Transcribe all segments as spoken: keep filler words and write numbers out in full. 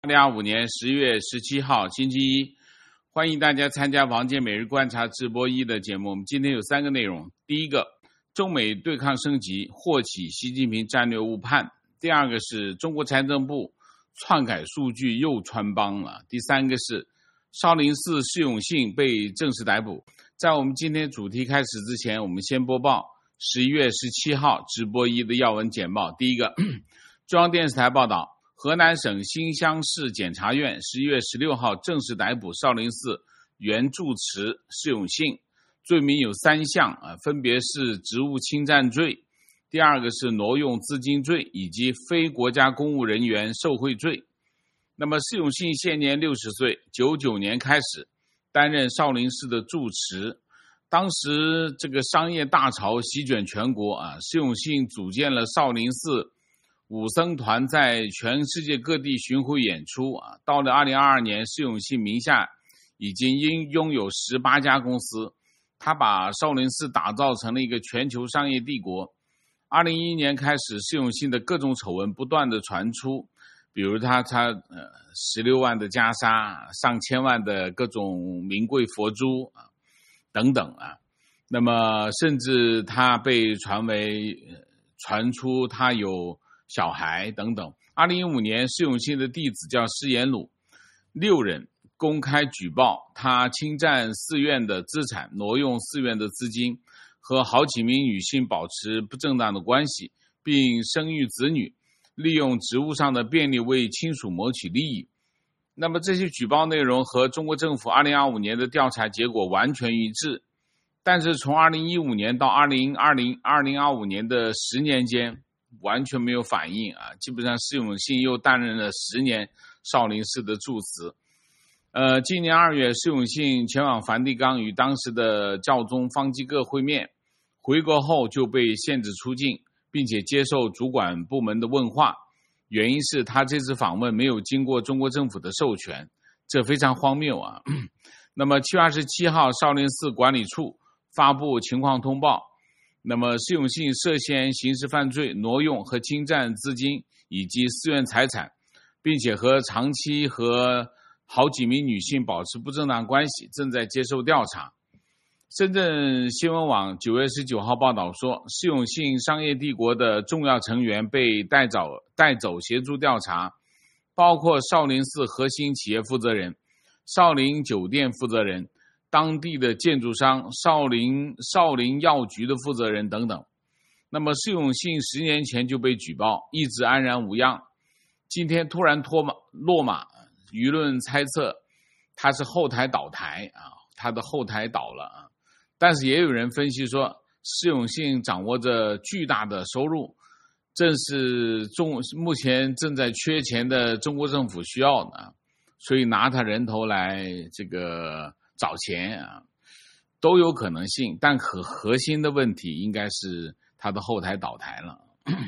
零二五年十月十七号星期一，欢迎大家参加王健每日观察直播一的节目。我们今天有三个内容：第一个，中美对抗升级，霍启习近平战略误判；第二个是中国财政部篡改数据又穿帮了；第三个是少林寺释永信被正式逮捕。在我们今天主题开始之前，我们先播报十一月十七号直播一的要闻简报。第一个，中央电视台报道，河南省新乡市检察院十一月十六号正式逮捕少林寺原住持释永信，罪名有三项，分别是职务侵占罪，第二个是挪用资金罪，以及非国家公务人员受贿罪。那么释永信现年六十岁，九九年开始担任少林寺的住持。当时这个商业大潮席卷全国啊，释永信组建了少林寺武僧团，在全世界各地巡回演出啊。到了二零二二年，释永信名下已经拥有十八家公司，他把少林寺打造成了一个全球商业帝国。二零一一年开始，释永信的各种丑闻不断的传出，比如他他呃十六万的袈裟，上千万的各种名贵佛珠啊等等啊。那么甚至他被传为传出他有小孩等等。二零一五年，释永信的弟子叫释延鲁，六人公开举报他侵占寺院的资产，挪用寺院的资金，和好几名女性保持不正当的关系，并生育子女，利用职务上的便利为亲属谋取利益。那么这些举报内容和中国政府二零二五年的调查结果完全一致，但是从二零一五年到二零二五年的十年间完全没有反应啊！基本上释永信又担任了十年少林寺的住持。呃，今年二月，释永信前往梵蒂冈与当时的教宗方济各会面，回国后就被限制出境，并且接受主管部门的问话，原因是他这次访问没有经过中国政府的授权，这非常荒谬啊！那么七月二十七号，少林寺管理处发布情况通报，那么释永信涉嫌刑事犯罪，挪用和侵占资金以及寺院财产，并且和长期和好几名女性保持不正当关系，正在接受调查。深圳新闻网九月十九号报道说，释永信商业帝国的重要成员被带走带走协助调查，包括少林寺核心企业负责人、少林酒店负责人、当地的建筑商、少林少林药局的负责人等等。那么释永信十年前就被举报，一直安然无恙，今天突然脱马落马，舆论猜测他是后台倒台啊，他的后台倒了啊。但是也有人分析说，释永信掌握着巨大的收入，正是中目前正在缺钱的中国政府需要的，所以拿他人头来这个找钱啊，都有可能性。但可核心的问题应该是他的后台倒台了。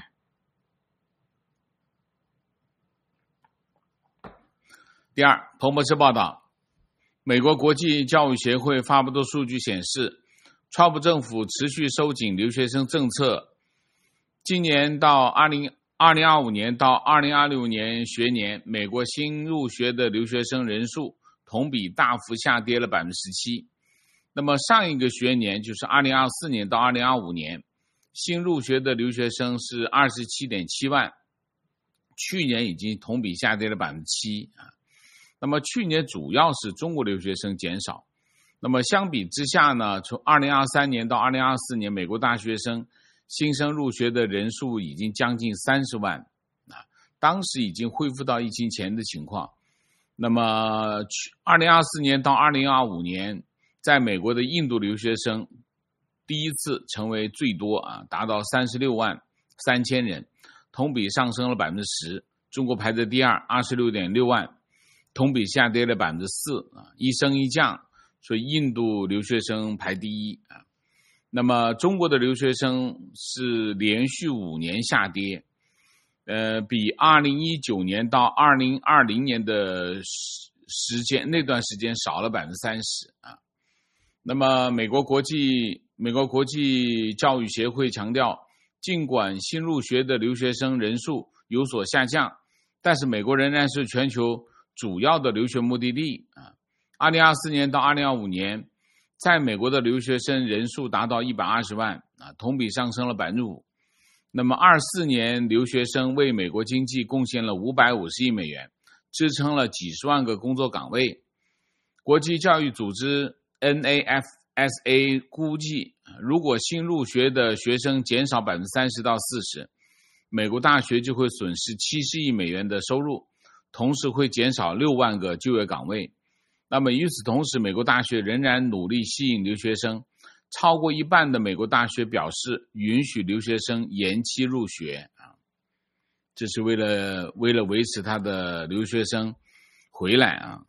第二，彭博社报道，美国国际教育协会发布的数据显示，川普政府持续收紧留学生政策。今年到二零二五年到二零二六年学年，美国新入学的留学生人数同比大幅下跌了 百分之十七。 那么上一个学年就是二零二四年到二零二五年，新入学的留学生是 二十七点七万，去年已经同比下跌了 百分之七。 那么去年主要是中国留学生减少，那么相比之下呢，从二零二三年到二零二四年，美国大学生新生入学的人数已经将近三十万啊，当时已经恢复到疫情前的情况。那么二零二四年到二零二五年，在美国的印度留学生第一次成为最多啊，达到三十六万三千人，同比上升了 百分之十。 中国排在第二， 二十六点六万，同比下跌了 百分之四 啊，一升一降，所以印度留学生排第一啊。那么中国的留学生是连续五年下跌，呃，比二零一九年到二零二零年的时间那段时间少了 百分之三十 啊。那么美国国际美国国际教育协会强调，尽管新入学的留学生人数有所下降，但是美国仍然是全球主要的留学目的地啊。二零二四年到二零二五年，在美国的留学生人数达到一百二十万啊，同比上升了 百分之五。那么二四年留学生为美国经济贡献了五百五十亿美元，支撑了几十万个工作岗位。国际教育组织 N A F S A 估计，如果新入学的学生减少 百分之三十到四十，美国大学就会损失七十亿美元的收入，同时会减少六万个就业岗位。那么与此同时，美国大学仍然努力吸引留学生，超过一半的美国大学表示允许留学生延期入学啊，这是为了为了维持他的留学生回来啊。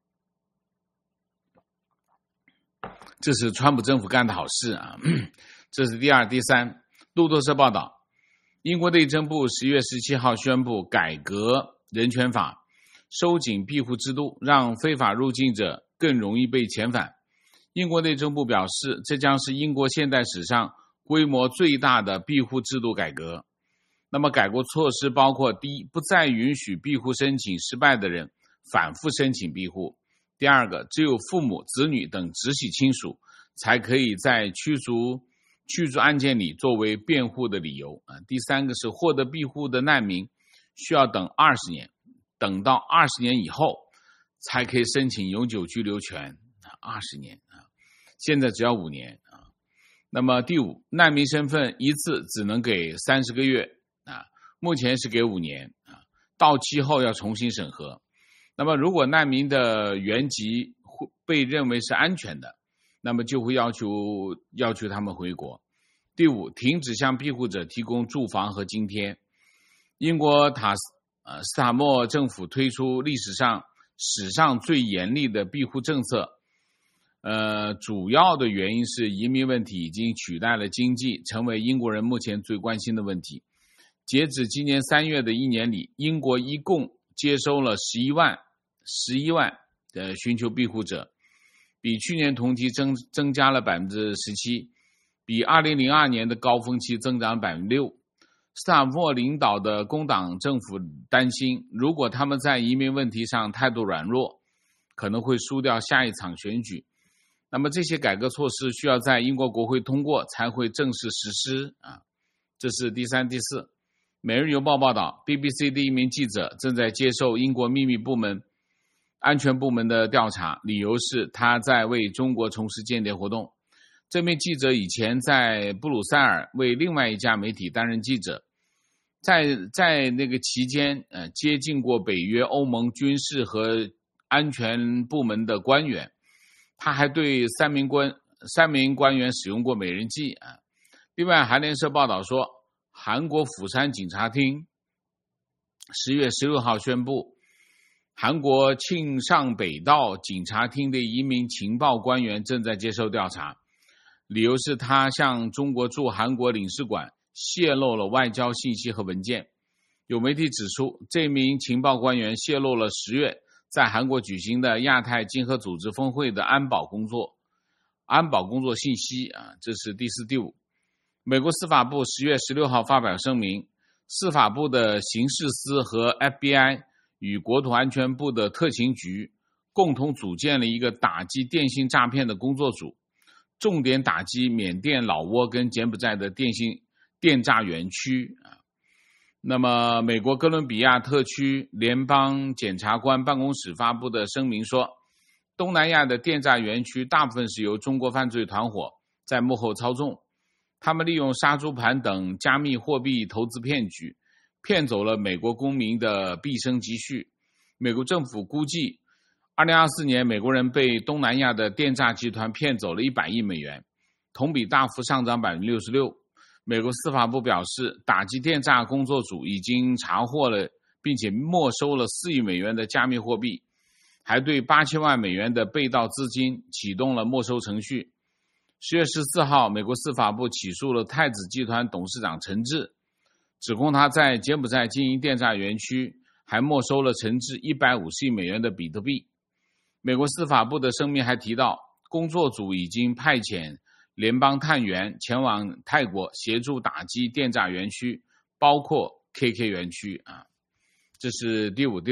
这是川普政府干的好事啊。这是第二。第三，路透社报道，英国内政部十月十七号宣布改革人权法，收紧庇护制度，让非法入境者更容易被遣返。英国内政部表示，这将是英国现代史上规模最大的庇护制度改革。那么改革措施包括：第一，不再允许庇护申请失败的人反复申请庇护；第二个，只有父母、子女等直系亲属才可以在驱逐驱逐案件里作为辩护的理由啊；第三个是获得庇护的难民需要等二十年，等到二十年以后才可以申请永久居留权。二十年啊，现在只要五年啊。那么第五，难民身份一次只能给三十个月啊，目前是给五年啊，到期后要重新审核。那么如果难民的原籍被认为是安全的，那么就会要求要求他们回国。第五，停止向庇护者提供住房和津贴。英国塔斯呃斯塔默政府推出历史上史上最严厉的庇护政策。呃，主要的原因是移民问题已经取代了经济，成为英国人目前最关心的问题。截止今年三月的一年里，英国一共接收了十一万的寻求庇护者，比去年同期增增加了 百分之十七， 比二零零二年的高峰期增长了 百分之六。 斯塔默领导的工党政府担心，如果他们在移民问题上态度软弱，可能会输掉下一场选举。那么这些改革措施需要在英国国会通过才会正式实施啊。这是第三。第四，每日邮报报道， B B C 的一名记者正在接受英国秘密部门安全部门的调查，理由是他在为中国从事间谍活动。这名记者以前在布鲁塞尔为另外一家媒体担任记者，在在那个期间呃接近过北约、欧盟军事和安全部门的官员。他还对三名官三名官员使用过美人计啊。另外，韩联社报道说，韩国釜山警察厅十月十六号宣布，韩国庆尚北道警察厅的一名情报官员正在接受调查，理由是他向中国驻韩国领事馆泄露了外交信息和文件。有媒体指出，这名情报官员泄露了十月在韩国举行的亚太经合组织峰会的安保工作安保工作信息啊。这是第四。第五，美国司法部十月十六号发表声明，司法部的刑事司和 F B I 与国土安全部的特勤局共同组建了一个打击电信诈骗的工作组，重点打击缅甸、老挝跟柬埔寨的电信电诈园区啊。那么美国哥伦比亚特区联邦检察官办公室发布的声明说，东南亚的电诈园区大部分是由中国犯罪团伙在幕后操纵，他们利用杀猪盘等加密货币投资骗局骗走了美国公民的毕生积蓄。美国政府估计二零二四年美国人被东南亚的电诈集团骗走了一百亿美元，同比大幅上涨 百分之六十六。美国司法部表示，打击电诈工作组已经查获了并且没收了四亿美元的加密货币，还对八千万美元的被盗资金启动了没收程序。十月十四号，美国司法部起诉了太子集团董事长陈志，指控他在柬埔寨经营电诈园区，还没收了陈志一百五十亿美元的比特币。美国司法部的声明还提到，工作组已经派遣联邦探员前往泰国协助打击电诈园区，包括 K K 园区啊。这是第五。第六，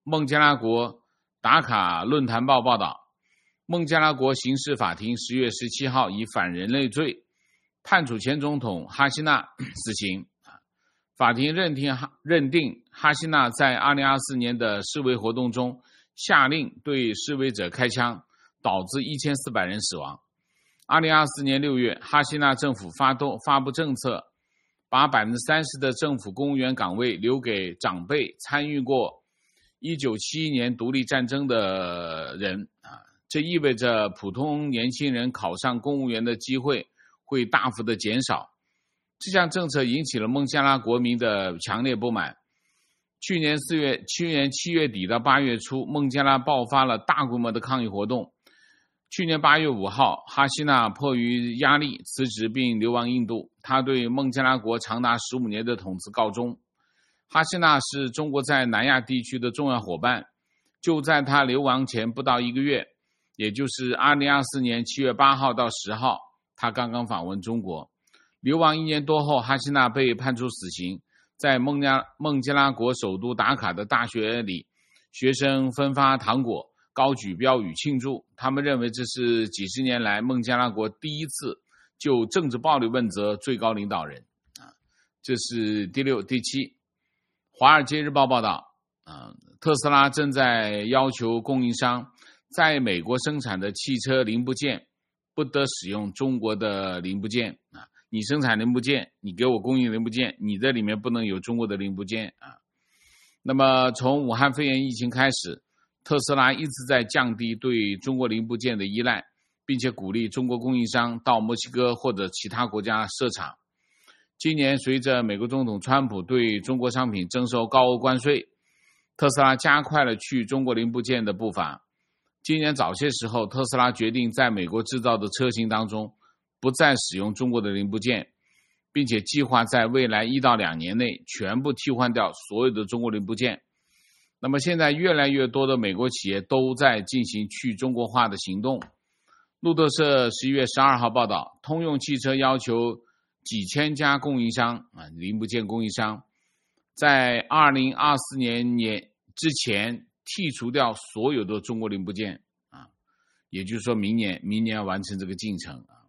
孟加拉国达卡论坛报报道，孟加拉国刑事法庭十月十七号以反人类罪判处前总统哈希纳死刑。法庭认定认定哈希纳在二零二四年的示威活动中下令对示威者开枪，导致一千四百人死亡。二零二四年六月，哈希纳政府发动发布政策，把 百分之三十 的政府公务员岗位留给长辈参与过一九七一年独立战争的人啊，这意味着普通年轻人考上公务员的机会会大幅的减少。这项政策引起了孟加拉国民的强烈不满。去年四月，去年七月底到八月初，孟加拉爆发了大规模的抗议活动。去年八月五号，哈希纳迫于压力辞职并流亡印度，他对孟加拉国长达十五年的统治告终。哈希纳是中国在南亚地区的重要伙伴，就在他流亡前不到一个月，也就是二零二四年七月八号到十号，他刚刚访问中国。流亡一年多后，哈希纳被判处死刑。在孟加孟加拉国首都达卡的大学里，学生分发糖果，高举标语庆祝。他们认为这是几十年来孟加拉国第一次就政治暴力问责最高领导人。啊，这是第六、第七。华尔街日报报道，啊，特斯拉正在要求供应商在美国生产的汽车零部件不得使用中国的零部件啊。你生产零部件，你给我供应零部件，你这里面不能有中国的零部件啊。那么从武汉肺炎疫情开始，特斯拉一直在降低对中国零部件的依赖，并且鼓励中国供应商到墨西哥或者其他国家设厂。今年随着美国总统川普对中国商品征收高额关税，特斯拉加快了去中国零部件的步伐。今年早些时候，特斯拉决定在美国制造的车型当中不再使用中国的零部件，并且计划在未来一到两年内全部替换掉所有的中国零部件。那么现在越来越多的美国企业都在进行去中国化的行动。路透社十一月十二号报道，通用汽车要求几千家供应商啊，零部件供应商在二零二四年年之前剔除掉所有的中国零部件啊，也就是说明年明年要完成这个进程啊。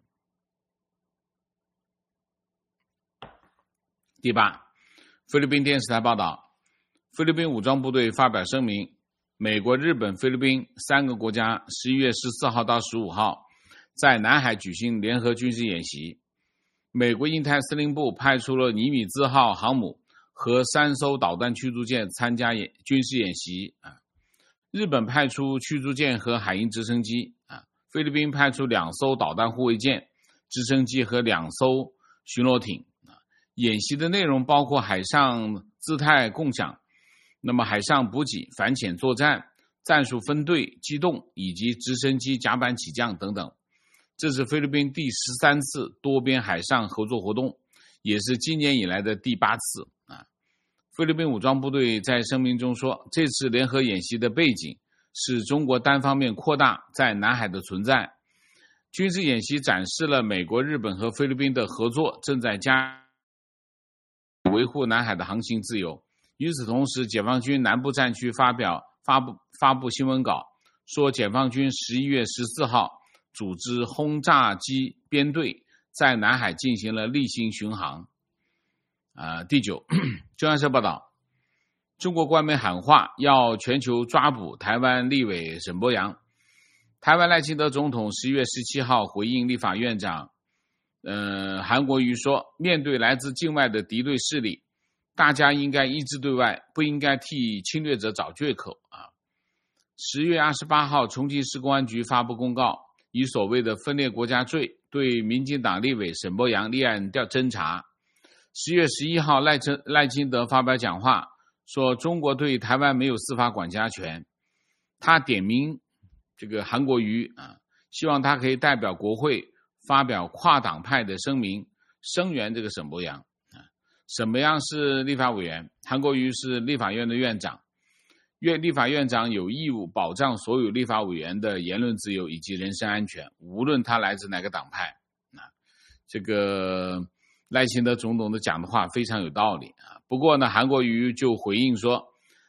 第八，菲律宾电视台报道，菲律宾武装部队发表声明，美国、日本、菲律宾三个国家十一月十四号到十五号在南海举行联合军事演习。美国印太司令部派出了尼米兹号航母和三艘导弹驱逐舰参加演军事演习啊。日本派出驱逐舰和海鹰直升机啊，菲律宾派出两艘导弹护卫舰、直升机和两艘巡逻艇。演习的内容包括海上姿态共享，那么海上补给、反潜作战、战术分队机动以及直升机甲板起降等等。这是菲律宾第十三次多边海上合作活动，也是今年以来的第八次啊。菲律宾武装部队在声明中说，这次联合演习的背景是中国单方面扩大在南海的存在。军事演习展示了美国、日本和菲律宾的合作正在加维护南海的航行自由。与此同时，解放军南部战区发表发布发布新闻稿，说解放军十一月十四号组织轰炸机编队在南海进行了例行巡航。呃、第九，中央社报道，中国官媒喊话要全球抓捕台湾立委沈伯洋。台湾赖清德总统十一月十七号回应立法院长呃，韩国瑜说，面对来自境外的敌对势力，大家应该一致对外，不应该替侵略者找借口啊。十月二十八号，重庆市公安局发布公告，以所谓的分裂国家罪对民进党立委沈伯洋立案调侦查。十月十一号，赖清赖清德发表讲话，说中国对台湾没有司法管辖权。他点名这个韩国瑜啊，希望他可以代表国会发表跨党派的声明，声援这个沈伯洋。沈伯洋是立法委员，韩国瑜是立法院的院长。院立法院长有义务保障所有立法委员的言论自由以及人身安全，无论他来自哪个党派。啊，这个赖清德总统的讲的话非常有道理啊。不过呢，韩国瑜就回应说，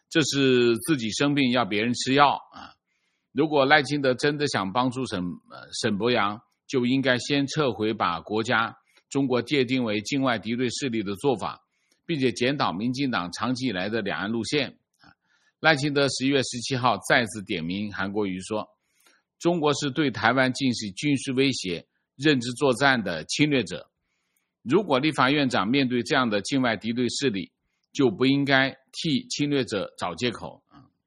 这是自己生病要别人吃药啊。如果赖清德真的想帮助沈呃沈伯洋，就应该先撤回把国家中国界定为境外敌对势力的做法，并且检讨民进党长期以来的两岸路线。赖清德十一月十七号再次点名韩国瑜说，中国是对台湾进行军事威胁、认知作战的侵略者。如果立法院长面对这样的境外敌对势力，就不应该替侵略者找借口。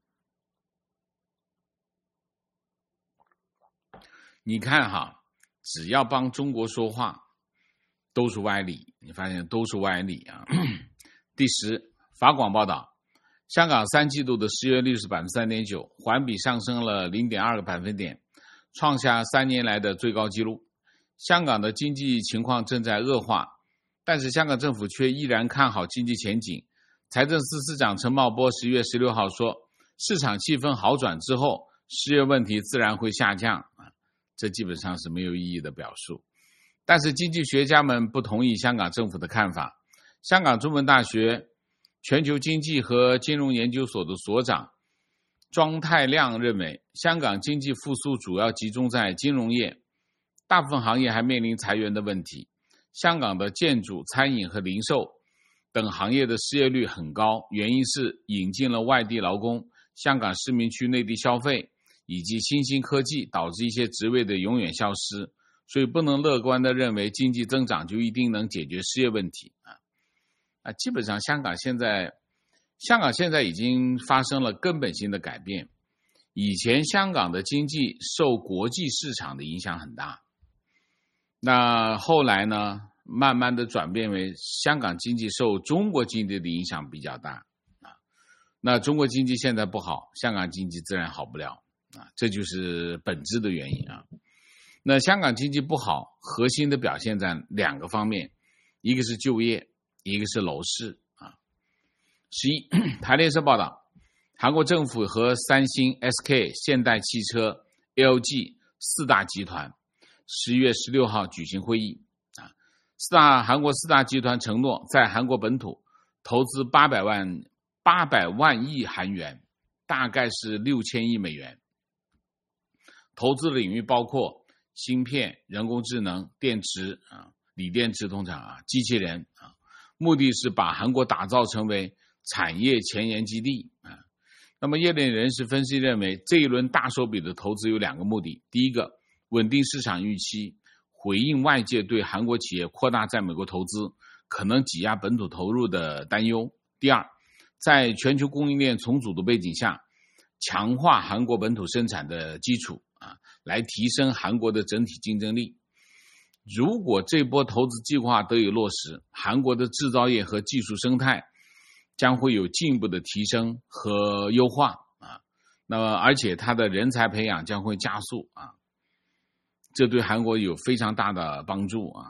你看哈，只要帮中国说话，都是歪理。你发现都是歪理啊。第十，法广报道，香港三季度的失业率是 百分之三点九， 环比上升了 零点二个百分点，创下三年来的最高纪录。香港的经济情况正在恶化，但是香港政府却依然看好经济前景。财政司司长陈茂波十月十六号说，市场气氛好转之后，失业问题自然会下降。这基本上是没有意义的表述。但是经济学家们不同意香港政府的看法。香港中文大学全球经济和金融研究所的所长庄太亮认为，香港经济复苏主要集中在金融业，大部分行业还面临裁员的问题。香港的建筑、餐饮和零售等行业的失业率很高，原因是引进了外地劳工，香港市民去内地消费，以及新兴科技导致一些职位的永远消失，所以不能乐观地认为经济增长就一定能解决失业问题啊。啊，基本上香港现在，香港现在已经发生了根本性的改变。以前香港的经济受国际市场的影响很大，那后来呢，慢慢的转变为香港经济受中国经济的影响比较大啊。那中国经济现在不好，香港经济自然好不了啊，这就是本质的原因啊。那香港经济不好，核心的表现在两个方面，一个是就业，一个是楼市啊。十一，台联社报道，韩国政府和三星、S K、现代汽车、L G 四大集团十一月十六号举行会议啊。四大韩国四大集团承诺在韩国本土投资八百万八百万亿韩元，大概是六千亿美元。投资领域包括芯片、人工智能、电池啊、锂电池通常啊、机器人啊，目的是把韩国打造成为产业前沿基地啊。那么业内人士分析认为，这一轮大手笔的投资有两个目的：第一个，稳定市场预期，回应外界对韩国企业扩大在美国投资可能挤压本土投入的担忧；第二，在全球供应链重组的背景下，强化韩国本土生产的基础啊，来提升韩国的整体竞争力。如果这波投资计划得以落实，韩国的制造业和技术生态将会有进一步的提升和优化啊。那么而且它的人才培养将会加速啊，这对韩国有非常大的帮助啊。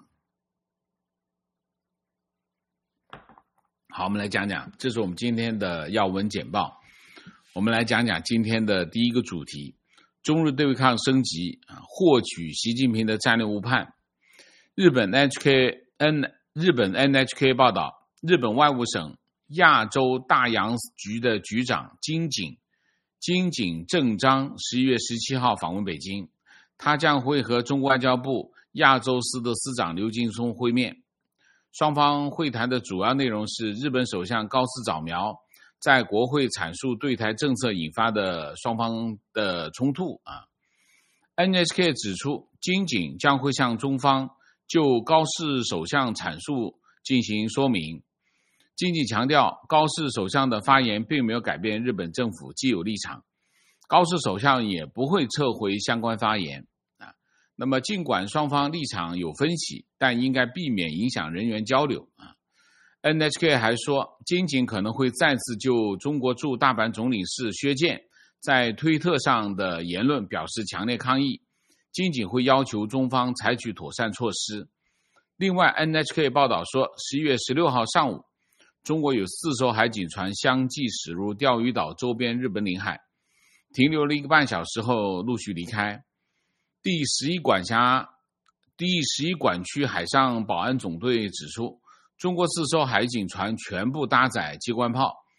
好，我们来讲讲，这是我们今天的要闻简报。我们来讲讲今天的第一个主题：中日对抗升级啊，获取习近平的战略误判。日本 N H K N 日本 N H K 报道，日本外务省亚洲大洋局的局长金井金井正章十一月十七号访问北京，他将会和中国外交部亚洲司的司长刘劲松会面。双方会谈的主要内容是日本首相高市早苗在国会阐述对台政策引发的双方的冲突啊。N H K 指出，金井将会向中方就高市首相阐述进行说明。金井强调，高市首相的发言并没有改变日本政府既有立场，高市首相也不会撤回相关发言啊。那么尽管双方立场有分歧，但应该避免影响人员交流啊。N H K 还说，金井可能会再次就中国驻大阪总领事薛健在推特上的言论表示强烈抗议，金井会要求中方采取妥善措施。另外 N H K 报道说，十一月十六号上午，中国有四艘海警船相继驶入钓鱼岛周边日本领海，停留了一个半小时后陆续离开。第十一管辖第十一管区海上保安总队指出，中国四艘海警船全部搭载机关炮，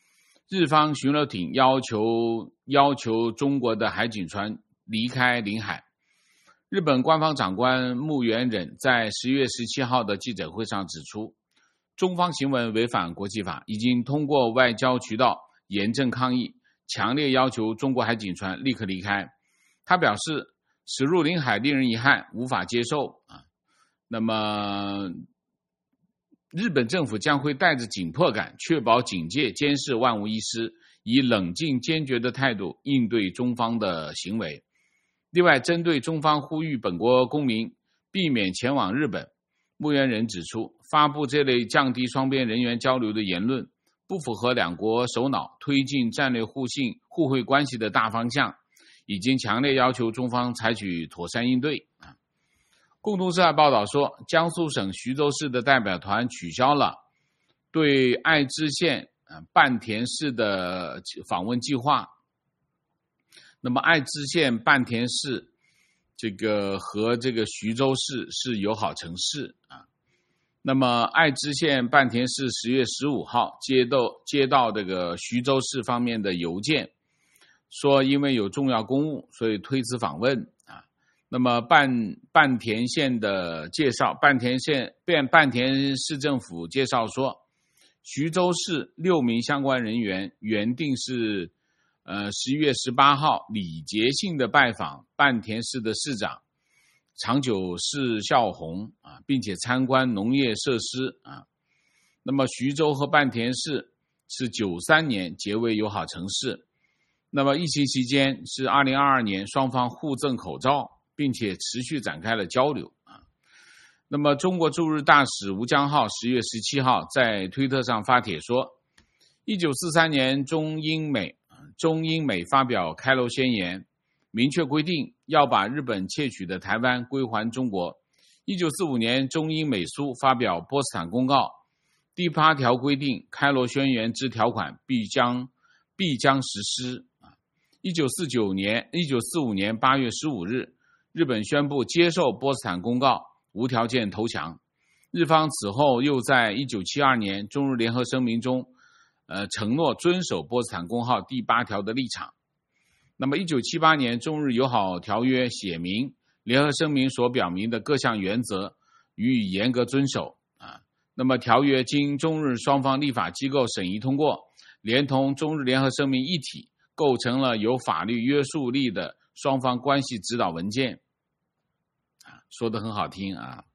日方巡逻艇要求要求中国的海警船离开领海。日本官方长官木原忍在十月十七号的记者会上指出，中方行为违反国际法，已经通过外交渠道严正抗议，强烈要求中国海警船立刻离开。他表示，驶入领海令人遗憾，无法接受啊。那么日本政府将会带着紧迫感，确保警戒监视万无一失，以冷静坚决的态度应对中方的行为。另外，针对中方呼吁本国公民避免前往日本，木原忍指出，发布这类降低双边人员交流的言论，不符合两国首脑推进战略互信互惠关系的大方向，已经强烈要求中方采取妥善应对。共同社报道说，江苏省徐州市的代表团取消了对爱知县半田市的访问计划。那么爱知县半田市这个和这个徐州市是友好城市啊。那么爱知县半田市十月十五号接到接到这个徐州市方面的邮件，说因为有重要公务，所以推迟访问啊。那么半半田县的介绍，半田县半半田市政府介绍说，徐州市六名相关人员原定是呃十一月十八号礼节性的拜访半田市的市长长久市孝宏啊，并且参观农业设施啊。那么徐州和半田市是九三年结为友好城市。那么疫情期间是二零二二年，双方互赠口罩，并且持续展开了交流啊。那么中国驻日大使吴江浩十月十七号在推特上发帖说，一九四三年中英美中英美发表开罗宣言，明确规定要把日本窃取的台湾归还中国。一九四五年中英美苏发表波茨坦公告，第八条规定开罗宣言之条款必将必将实施。一九四九年一九四五年八月十五日，日本宣布接受波茨坦公告，无条件投降。日方此后又在一九七二年中日联合声明中呃，承诺遵守波茨坦公告第八条的立场。那么一九七八年中日友好条约写明，联合声明所表明的各项原则予以严格遵守啊。那么条约经中日双方立法机构审议通过，连同中日联合声明一体，构成了有法律约束力的双方关系指导文件。说得很好听啊。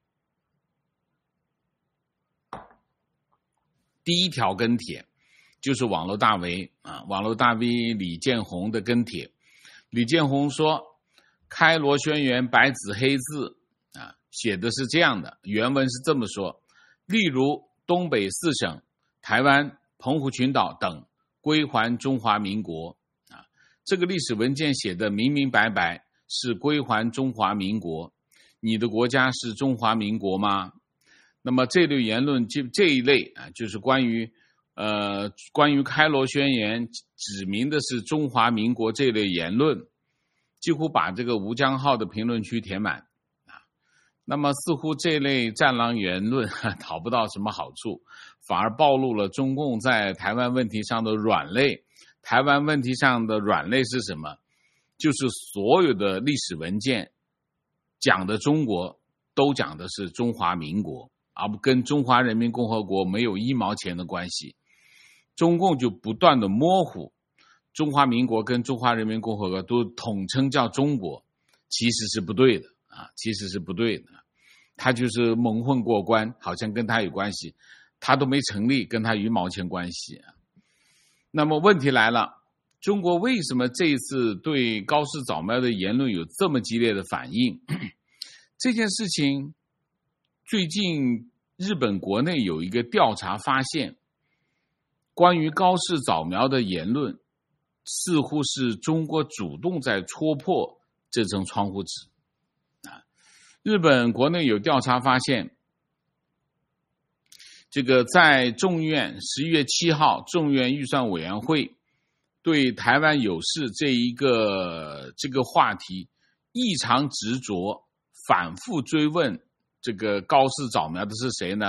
第一条跟帖就是网络大 V 啊，网络大 V 李建宏的跟帖。李建宏说，开罗宣言白纸黑字啊，写的是这样的，原文是这么说：例如东北四省、台湾、澎湖群岛等归还中华民国啊，这个历史文件写的明明白白，是归还中华民国。你的国家是中华民国吗？那么这类言论，这一类啊，就是关于呃关于开罗宣言指明的是中华民国这类言论，几乎把这个吴江浩的评论区填满啊。那么似乎这类战狼言论讨不到什么好处，反而暴露了中共在台湾问题上的软肋。台湾问题上的软肋是什么？就是所有的历史文件讲的中国都讲的是中华民国，而不跟中华人民共和国没有一毛钱的关系。中共就不断的模糊中华民国跟中华人民共和国都统称叫中国，其实是不对的啊，其实是不对的。他就是蒙混过关，好像跟他有关系，他都没成立，跟他一毛钱关系啊。那么问题来了，中国为什么这一次对高市早苗的言论有这么激烈的反应？这件事情最近日本国内有一个调查发现，关于高市早苗的言论似乎是中国主动在戳破这层窗户纸啊。日本国内有调查发现，这个在众院十一月七号众院预算委员会对台湾有事这一个这个话题异常执着，反复追问这个高市早苗的是谁呢？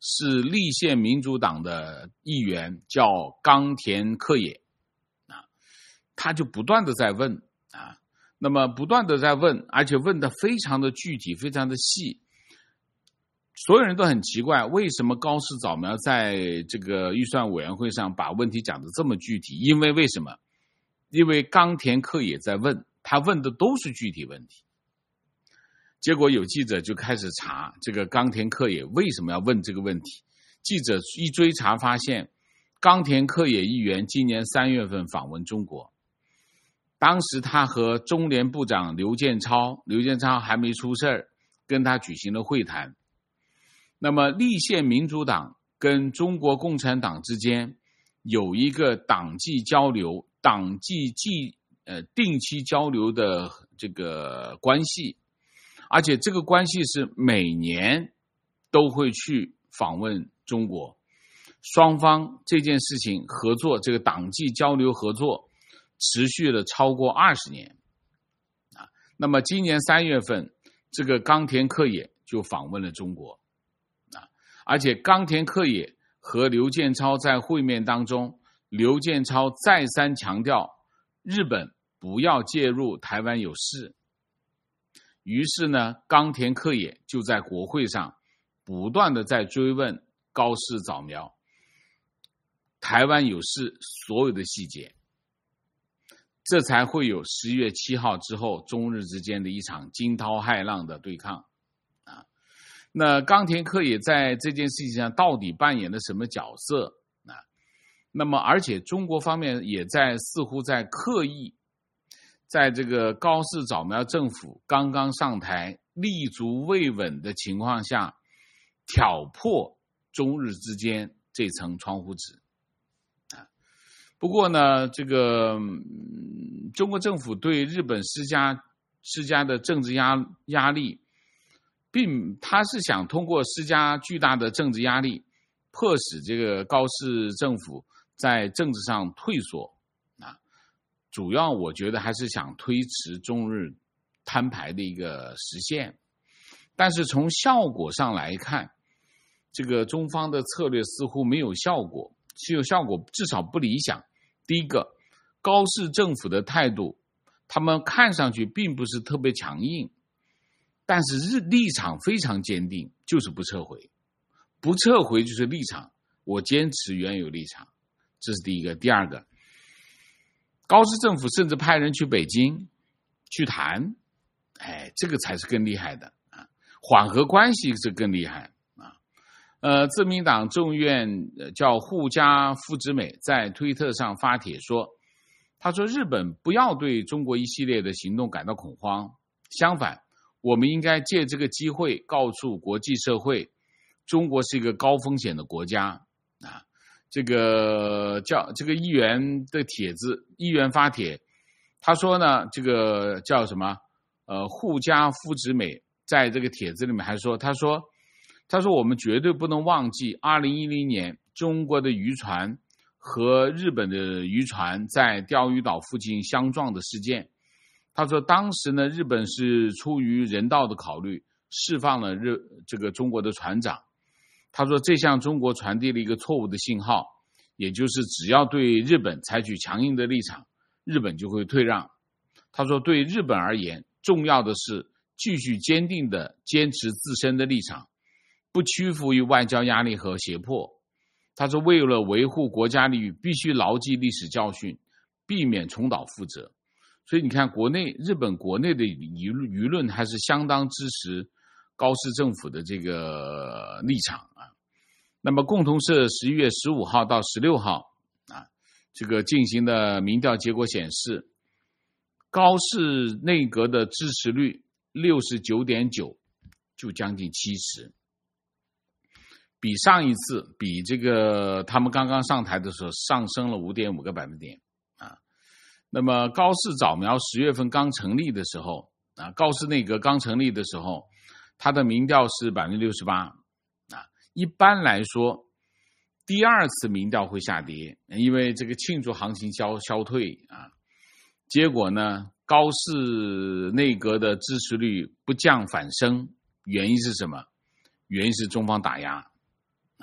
是立宪民主党的议员，叫冈田克也啊，他就不断的在问啊，那么不断的在问，而且问的非常的具体，非常的细。所有人都很奇怪，为什么高市早苗在这个预算委员会上把问题讲得这么具体？因为为什么？因为冈田克也在问，他问的都是具体问题。结果有记者就开始查这个冈田克也为什么要问这个问题。记者一追查发现，冈田克也议员今年三月份访问中国，当时他和中联部长刘建超，刘建超还没出事儿，跟他举行了会谈。那么立宪民主党跟中国共产党之间有一个党纪交流、党纪纪呃定期交流的这个关系，而且这个关系是每年都会去访问中国，双方这件事情合作，这个党纪交流合作持续了超过二十年啊。那么今年三月份，这个冈田克也就访问了中国。而且冈田克也和刘建超在会面当中，刘建超再三强调日本不要介入台湾有事。于是呢，冈田克也就在国会上不断的在追问高市早苗台湾有事所有的细节，这才会有十一月七号之后中日之间的一场惊涛骇浪的对抗。那冈田克也在这件事情上到底扮演了什么角色啊？那么而且中国方面也在似乎在刻意在这个高市早苗政府刚刚上台立足未稳的情况下，挑破中日之间这层窗户纸啊。不过呢，这个、嗯、中国政府对日本施加施加的政治压压力，并他是想通过施加巨大的政治压力，迫使这个高市政府在政治上退缩啊。主要我觉得还是想推迟中日摊牌的一个实现，但是从效果上来看，这个中方的策略似乎没有效果，是有效果，至少不理想。第一个，高市政府的态度，他们看上去并不是特别强硬。但是日立场非常坚定，就是不撤回，不撤回就是立场，我坚持原有立场，这是第一个。第二个，高市政府甚至派人去北京去谈，哎，这个才是更厉害的啊，缓和关系是更厉害啊。呃，自民党众议院叫户家富直美在推特上发帖说，他说日本不要对中国一系列的行动感到恐慌，相反，我们应该借这个机会告诉国际社会，中国是一个高风险的国家啊。这个叫这个议员的帖子，议员发帖，他说呢，这个叫什么？呃，户家夫直美在这个帖子里面还说，他说，他说我们绝对不能忘记，二零一零年中国的渔船和日本的渔船在钓鱼岛附近相撞的事件。他说当时呢，日本是出于人道的考虑，释放了日这个中国的船长。他说这向中国传递了一个错误的信号，也就是只要对日本采取强硬的立场，日本就会退让。他说对日本而言，重要的是继续坚定地坚持自身的立场，不屈服于外交压力和胁迫。他说为了维护国家利益，必须牢记历史教训，避免重蹈覆辙。所以你看，国内日本国内的舆论还是相当支持高市政府的这个立场啊。那么共同社十一月十五号到十六号啊，这个进行的民调结果显示，高市内阁的支持率 六十九点九， 就将近七十，比上一次比这个他们刚刚上台的时候上升了 五点五个百分点。那么高市早苗十月份刚成立的时候啊，高市内阁刚成立的时候，他的民调是 百分之六十八 啊。一般来说，第二次民调会下跌，因为这个庆祝行情消消退啊。结果呢，高市内阁的支持率不降反升，原因是什么？原因是中方打压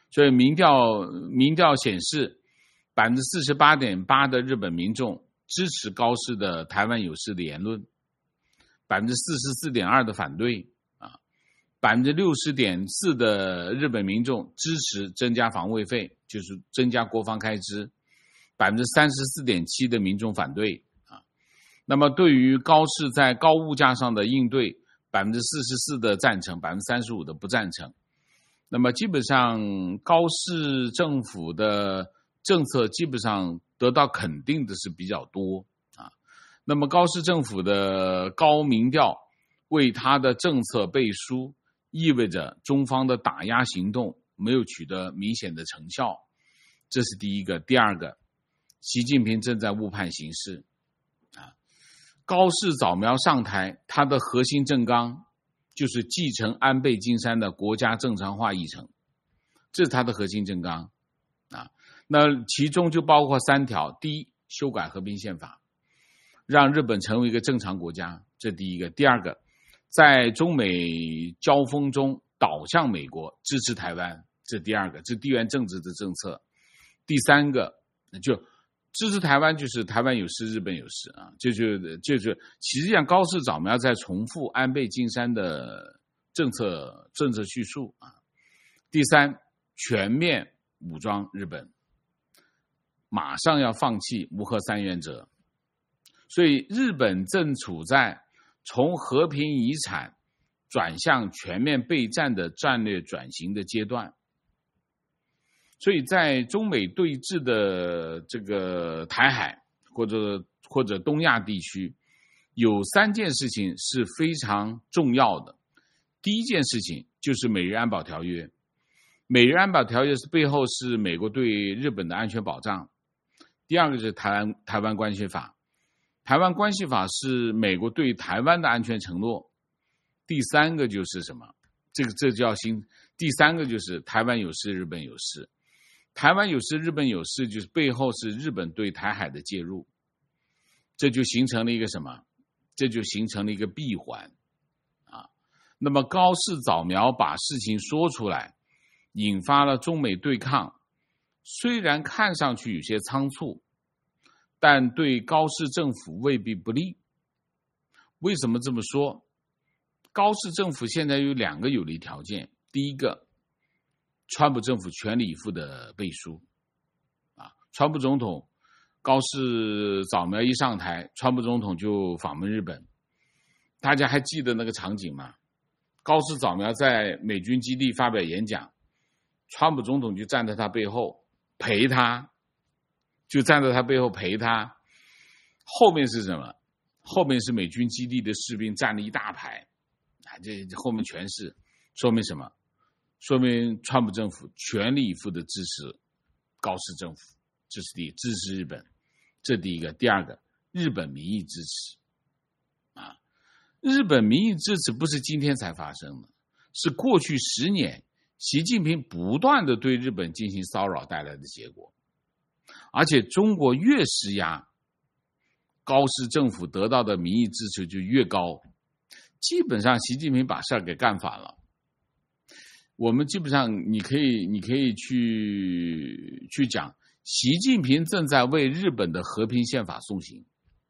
所以民调民调显示，百分之四十八点八的日本民众支持高市的台湾有事的言论，百分之四十四点二的反对啊，百分之六十点四的日本民众支持增加防卫费，就是增加国防开支，百分之三十四点七的民众反对啊。那么对于高市在高物价上的应对，百分之四十四的赞成，百分之三十五的不赞成。那么基本上高市政府的政策基本上得到肯定的是比较多啊。那么高市政府的高民调为他的政策背书，意味着中方的打压行动没有取得明显的成效，这是第一个。第二个，习近平正在误判形势啊。高市早苗上台，他的核心政纲就是继承安倍晋三的国家正常化议程，这是他的核心政纲啊。那其中就包括三条：第一，修改和平宪法，让日本成为一个正常国家，这第一个；第二个，在中美交锋中倒向美国，支持台湾，这第二个，这地缘政治的政策；第三个，就支持台湾，就是台湾有事，日本有事啊，就就就是实际上高市早苗在重复安倍晋三的政策政策叙述啊。第三，全面武装日本，马上要放弃无核三原则。所以日本正处在从和平遗产转向全面备战的战略转型的阶段。所以在中美对峙的这个台海或者或者东亚地区，有三件事情是非常重要的。第一件事情就是美日安保条约，美日安保条约是背后是美国对日本的安全保障。第二个是台湾台湾关系法，台湾关系法是美国对台湾的安全承诺。第三个就是什么？这个这叫新。第三个就是台湾有事，日本有事。台湾有事，日本有事，就是背后是日本对台海的介入，这就形成了一个什么？这就形成了一个闭环啊。那么高市早苗把事情说出来，引发了中美对抗，虽然看上去有些仓促，但对高市政府未必不利。为什么这么说？高市政府现在有两个有利条件，第一个，川普政府全力以赴的背书啊，川普总统高市早苗一上台，川普总统就访问日本。大家还记得那个场景吗？高市早苗在美军基地发表演讲，川普总统就站在他背后陪他，就站在他背后陪他。后面是什么？后面是美军基地的士兵站了一大排啊，这后面全是，说明什么？说明川普政府全力以赴的支持高市政府，这是第一，支持日本，这第一个。第二个，日本民意支持啊，日本民意支持不是今天才发生的，是过去十年习近平不断的对日本进行骚扰带来的结果。而且中国越施压，高市政府得到的民意支持就越高，基本上习近平把事儿给干反了。我们基本上你可以你可以去去讲，习近平正在为日本的和平宪法送行。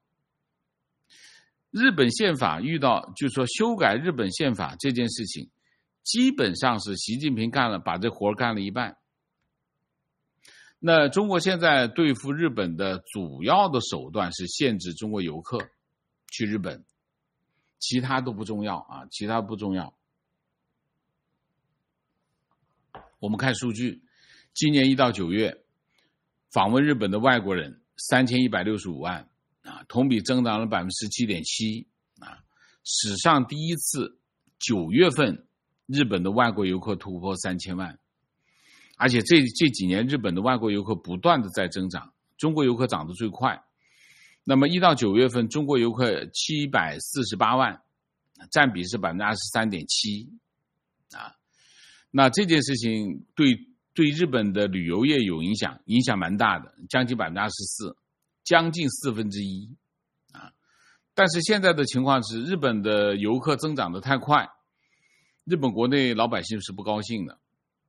日本宪法遇到就是说修改日本宪法这件事情，基本上是习近平干了，把这活干了一半。那中国现在对付日本的主要的手段是限制中国游客去日本，其他都不重要啊，其他不重要。我们看数据，今年一到九月，访问日本的外国人三千一百六十五万啊，同比增长了百分之十七点七啊，史上第一次九月份日本的外国游客突破三千万，而且这这几年日本的外国游客不断的在增长，中国游客涨得最快。那么一到九月份，中国游客七百四十八万，占比是百分之二十三点七啊。那这件事情对对日本的旅游业有影响，影响蛮大的，将近百分之二十四，将近四分之一啊。但是现在的情况是，日本的游客增长的太快，日本国内老百姓是不高兴的，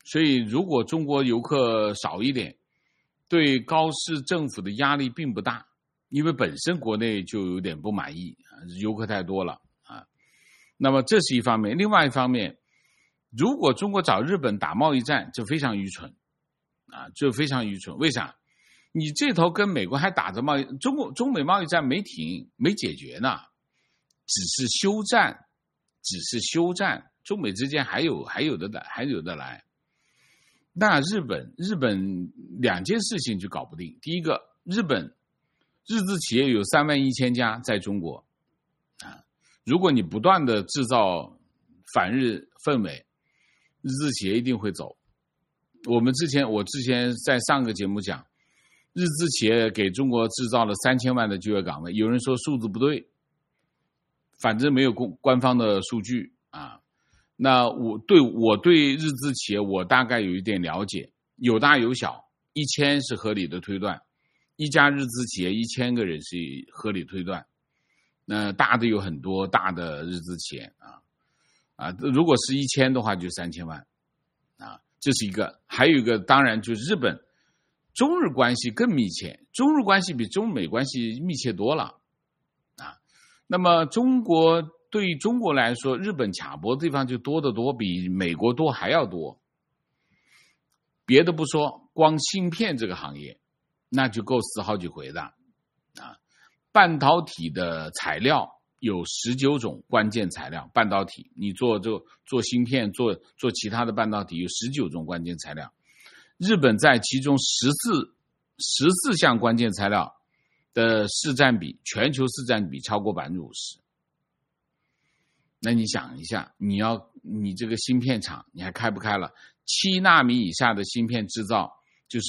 所以如果中国游客少一点，对高市政府的压力并不大，因为本身国内就有点不满意，游客太多了啊。那么这是一方面，另外一方面，如果中国找日本打贸易战，这非常愚蠢啊，这非常愚蠢。为啥？你这头跟美国还打着贸易，中国中美贸易战没停，没解决呢，只是休战，只是休战，中美之间还有还有的还有的来。那日本日本两件事情就搞不定。第一个，日本日资企业有三万一千家在中国啊，如果你不断的制造反日氛围，日资企业一定会走。我们之前我之前在上个节目讲，日资企业给中国制造了三千万的就业岗位，有人说数字不对，反正没有官方的数据啊。那我对我对日资企业我大概有一点了解，有大有小，一千是合理的推断，一家日资企业一千个人是合理推断。那大的有很多大的日资企业啊啊，如果是一千的话就三千万啊，这是一个。还有一个当然就是日本中日关系更密切，中日关系比中美关系密切多了啊。那么中国对于中国来说，日本卡脖的地方就多得多，比美国多还要多。别的不说，光芯片这个行业，那就够死好几回的啊。半导体的材料有十九种关键材料，半导体你做这做芯片，做做其他的半导体有十九种关键材料，日本在其中十四十四项关键材料的市占比，全球市占比超过百分之五十。那你想一下，你要你这个芯片厂你还开不开了？七纳米以下的芯片制造，就是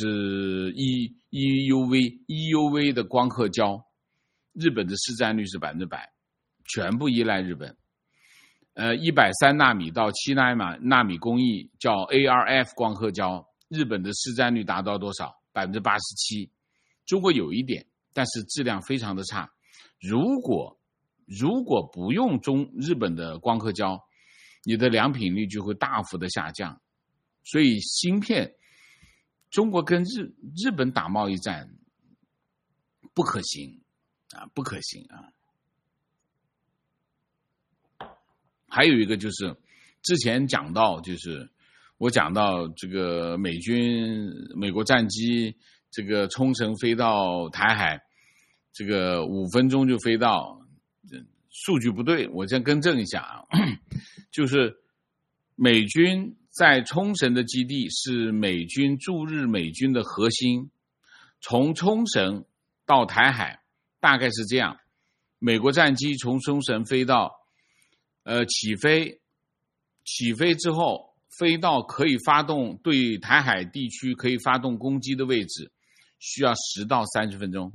E EUV EUV 的光刻胶，日本的市占率是百分之百，全部依赖日本。呃，一百三纳米到七纳米纳米工艺叫 A R F 光刻胶，日本的市占率达到多少？百分之八十七。中国有一点，但是质量非常的差。如果如果不用中日本的光刻胶，你的良品率就会大幅的下降。所以芯片，中国跟日日本打贸易战不可行啊，不可行啊。还有一个就是之前讲到，就是我讲到这个美军美国战机这个冲绳飞到台海，这个五分钟就飞到。数据不对，我先更正一下啊，就是美军在冲绳的基地是美军驻日美军的核心，从冲绳到台海大概是这样，美国战机从冲绳飞到呃起飞，起飞之后飞到可以发动对台海地区可以发动攻击的位置，需要十到三十分钟。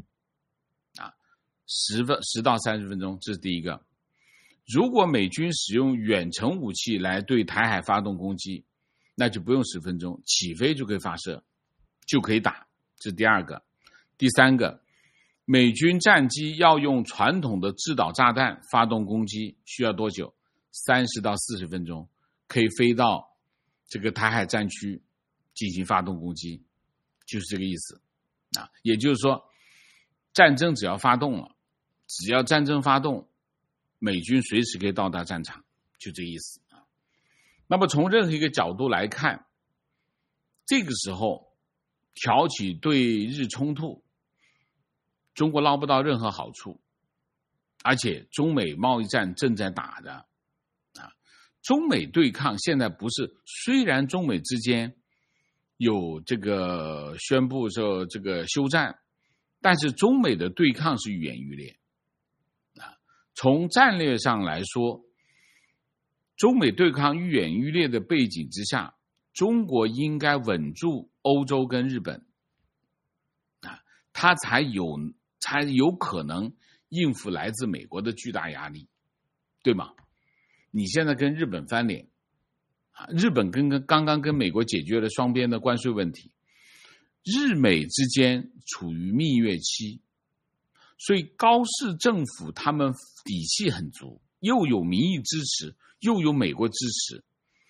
十分十到三十分钟，这是第一个。如果美军使用远程武器来对台海发动攻击，那就不用十分钟，起飞就可以发射，就可以打。这是第二个。第三个，美军战机要用传统的制导炸弹发动攻击，需要多久？三十到四十分钟，可以飞到这个台海战区进行发动攻击，就是这个意思啊。也就是说，战争只要发动了，只要战争发动，美军随时可以到达战场，就这意思啊。那么从任何一个角度来看，这个时候挑起对日冲突，中国捞不到任何好处，而且中美贸易战正在打的啊。中美对抗现在不是，虽然中美之间有这个宣布说这个休战，但是中美的对抗是愈演愈烈啊。从战略上来说，中美对抗愈演愈烈的背景之下，中国应该稳住欧洲跟日本啊，它才有才有可能应付来自美国的巨大压力，对吗？你现在跟日本翻脸啊，日本跟跟刚刚跟美国解决了双边的关税问题，日美之间处于蜜月期，所以高市政府他们底气很足，又有民意支持，又有美国支持，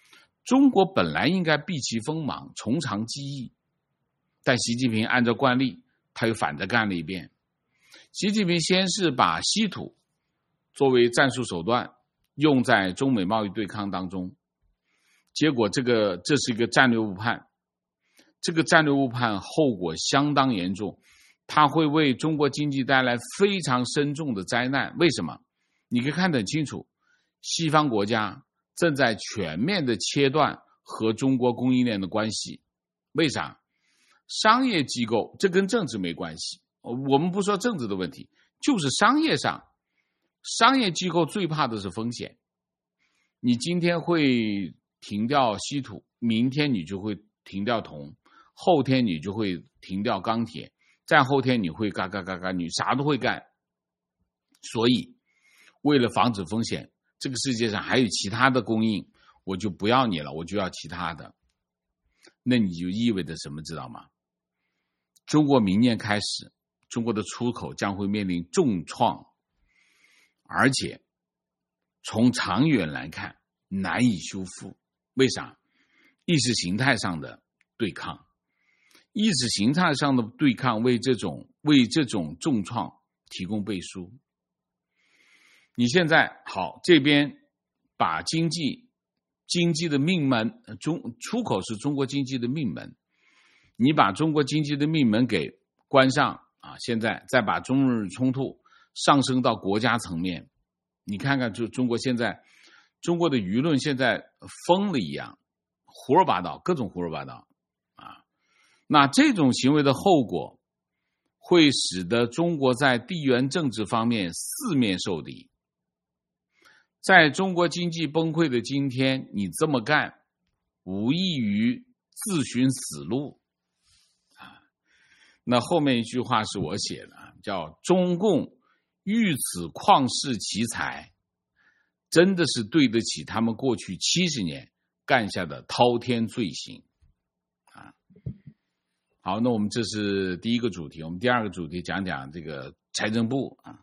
中国本来应该避其锋芒，从长计议，但习近平按照惯例，他又反着干了一遍。习近平先是把稀土作为战术手段用在中美贸易对抗当中，结果这个这是一个战略误判，这个战略误判后果相当严重，它会为中国经济带来非常深重的灾难。为什么？你可以看得很清楚，西方国家正在全面的切断和中国供应链的关系。为啥？商业机构，这跟政治没关系，我们不说政治的问题，就是商业上，商业机构最怕的是风险。你今天会停掉稀土，明天你就会停掉铜，后天你就会停掉钢铁，再后天你会嘎嘎嘎嘎，你啥都会干。所以为了防止风险，这个世界上还有其他的供应，我就不要你了，我就要其他的。那你就意味着什么知道吗？中国明年开始，中国的出口将会面临重创，而且从长远来看难以修复。为啥？意识形态上的对抗，意识形态上的对抗为这种为这种重创提供背书。你现在好，这边把经济经济的命门，中出口是中国经济的命门，你把中国经济的命门给关上啊！现在再把中日冲突上升到国家层面，你看看，就中国现在，中国的舆论现在疯了一样，胡说八道，各种胡说八道啊！那这种行为的后果，会使得中国在地缘政治方面四面受敌。在中国经济崩溃的今天，你这么干，无异于自寻死路啊！那后面一句话是我写的，叫“中共遇此旷世奇才”，真的是对得起他们过去七十年干下的滔天罪行啊！好，那我们这是第一个主题，我们第二个主题讲讲这个财政部啊。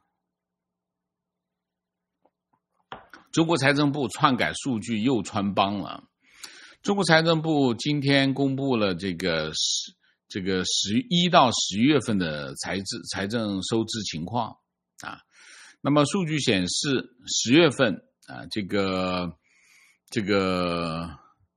中国财政部篡改数据又穿帮了。中国财政部今天公布了这个十这个十一到十月份的财政财政收支情况啊。那么数据显示，十月份啊，这个这个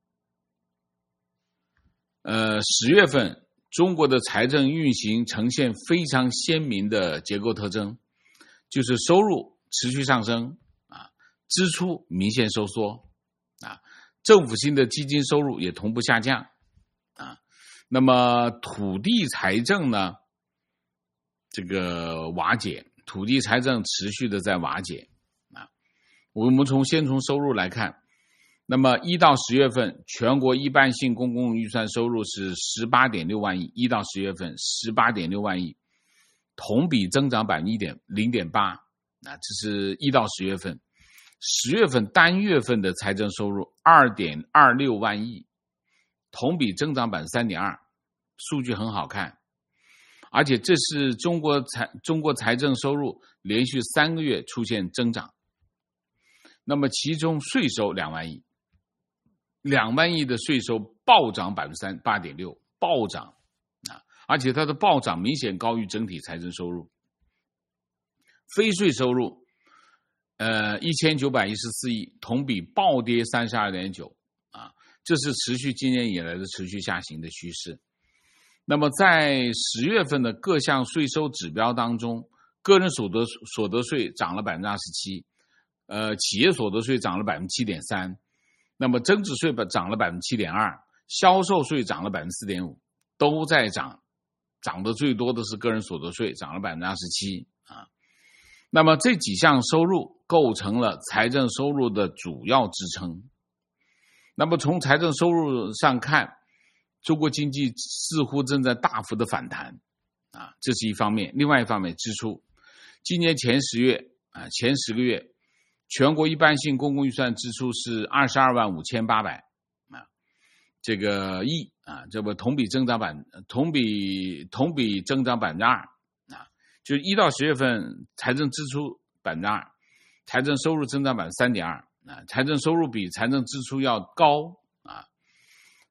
呃十月份中国的财政运行呈现非常鲜明的结构特征，就是收入持续上升。支出明显收缩啊，政府性的基金收入也同步下降啊。那么土地财政呢，这个瓦解，土地财政持续的在瓦解啊。我们从先从收入来看，那么一到十月份，全国一般性公共预算收入是十八点六万亿，一到十月份十八点六万亿，同比增长百分之零点八啊，这是一到十月份。十月份单月份的财政收入 二点二六万亿，同比增长 百分之三点二， 数据很好看。而且这是中国财中国财政收入连续三个月出现增长。那么其中税收两万亿，两万亿的税收暴涨 百分之八点六， 暴涨啊！而且它的暴涨明显高于整体财政收入。非税收入呃，一千九百一十四亿，同比暴跌 三十二点九 啊，这是持续今年以来的持续下行的趋势。那么在十月份的各项税收指标当中，个人所得所得税涨了 百分之二十七， 呃，企业所得税涨了 百分之七点三， 那么增值税涨了 百分之七点二， 销售税涨了 百分之四点五， 都在涨，涨得最多的是个人所得税，涨了 百分之二十七 啊。那么这几项收入构成了财政收入的主要支撑。那么从财政收入上看，中国经济似乎正在大幅的反弹啊，这是一方面。另外一方面，支出，今年前十月啊，前十个月，全国一般性公共预算支出是二十二万五千八百啊，这个亿啊，这不同比增长百同比同比增长百分之二。就是一到十月份财政支出 百分之二， 财政收入增长 百分之三点二 啊，财政收入比财政支出要高啊，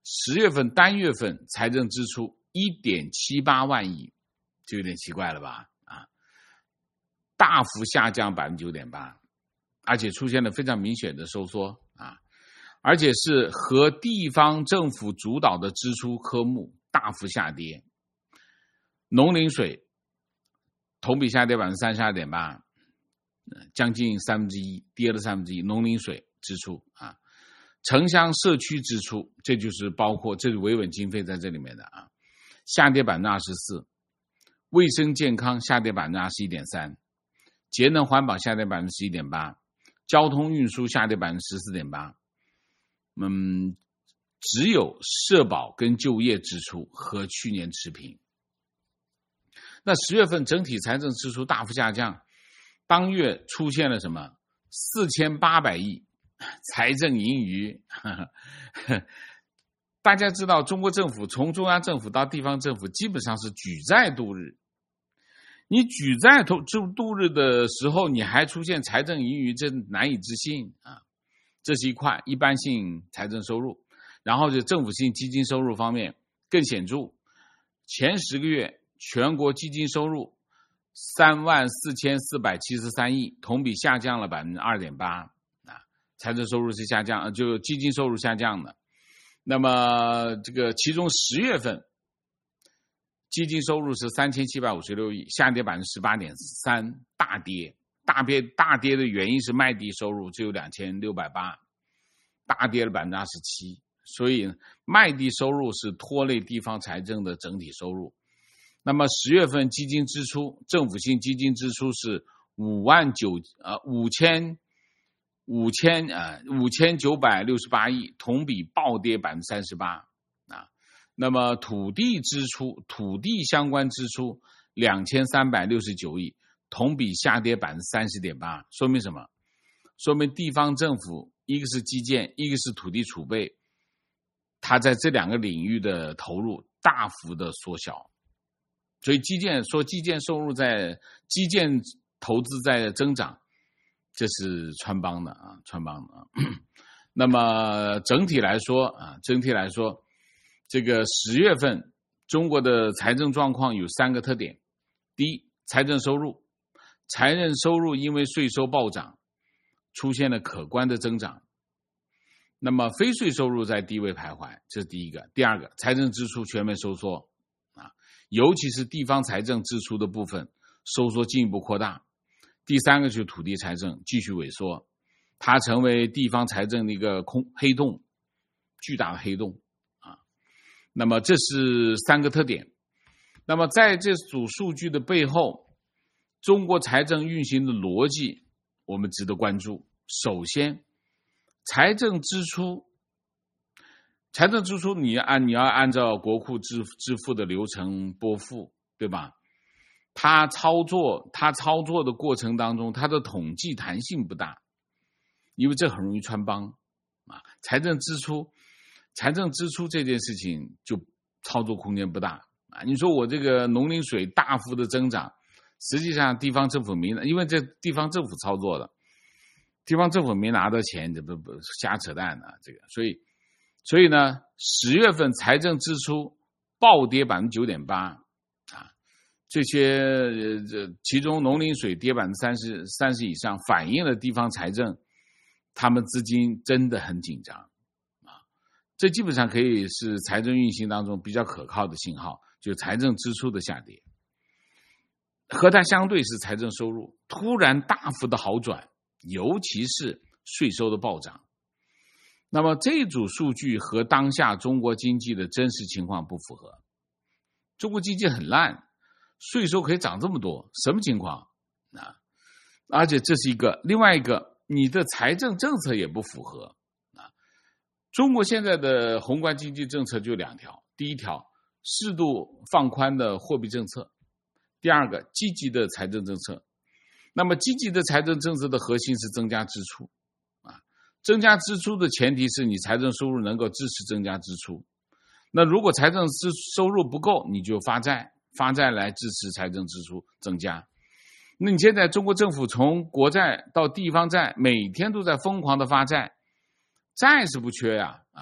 十月份单月份财政支出 一点七八万亿，就有点奇怪了吧？啊，大幅下降 百分之九点八， 而且出现了非常明显的收缩啊，而且是和地方政府主导的支出科目大幅下跌。农林水同比下跌 百分之三十二点八， 将近三分之一，跌了三分之一。农林水支出啊，城乡社区支出，这就是包括这是维稳经费在这里面的啊，下跌 百分之二十四， 卫生健康下跌 百分之二十一点三， 节能环保下跌 百分之十一点八， 交通运输下跌 百分之十四点八， 嗯，只有社保跟就业支出和去年持平。那十月份整体财政支出大幅下降，当月出现了什么四千八百亿财政盈余。呵呵，大家知道中国政府从中央政府到地方政府基本上是举债度日，你举债度日的时候你还出现财政盈余，这难以置信啊！这是一块一般性财政收入。然后就政府性基金收入方面更显著，前十个月全国基金收入三万四千四百七十三亿，同比下降了 百分之二点八， 啊，财政收入是下降，就基金收入下降的。那么这个其中十月份基金收入是三千七百五十六亿，下跌 百分之十八点三， 大跌。大跌大跌的原因是卖地收入只有两千六百八十，大跌了 百分之二十七。所以卖地收入是拖累地方财政的整体收入。那么十月份基金支出，政府性基金支出是五万九呃五千五千呃五千九百六十八亿，同比暴跌 百分之三十八 啊。那么土地支出，土地相关支出两千三百六十九亿，同比下跌 百分之三十点八， 说明什么？说明地方政府一个是基建，一个是土地储备，它在这两个领域的投入大幅的缩小。所以基建说基建收入在基建投资在增长，这是穿帮的啊，穿帮的啊。那么整体来说啊，整体来说，这个十月份中国的财政状况有三个特点。第一，财政收入，财政收入因为税收暴涨，出现了可观的增长。那么非税收入在低位徘徊，这是第一个。第二个，财政支出全面收缩啊，尤其是地方财政支出的部分收缩进一步扩大。第三个就是土地财政继续萎缩，它成为地方财政的一个空黑洞，巨大的黑洞啊。那么这是三个特点。那么在这组数据的背后，中国财政运行的逻辑我们值得关注。首先，财政支出，财政支出你按你要按照国库支支付的流程拨付，对吧？它操作它操作的过程当中，它的统计弹性不大，因为这很容易穿帮啊。财政支出，财政支出这件事情就操作空间不大啊。你说我这个农林水大幅的增长，实际上地方政府没，因为这地方政府操作的。地方政府没拿到钱，这不不瞎扯淡啊！这个，所以，所以呢，十月份财政支出暴跌 百分之九点八 啊，这些呃这其中农林水跌 百分之三十 三十以上，反映了地方财政他们资金真的很紧张啊。这基本上可以是财政运行当中比较可靠的信号，就是财政支出的下跌，和它相对是财政收入突然大幅的好转。尤其是税收的暴涨，那么这组数据和当下中国经济的真实情况不符合。中国经济很烂，税收可以涨这么多，什么情况啊？而且这是一个，另外一个，你的财政政策也不符合啊。中国现在的宏观经济政策就两条，第一条，适度放宽的货币政策；第二个，积极的财政政策。那么积极的财政政策的核心是增加支出啊，增加支出的前提是你财政收入能够支持增加支出。那如果财政支收入不够，你就发债，发债来支持财政支出增加。那你现在中国政府从国债到地方债，每天都在疯狂的发债，债是不缺呀啊，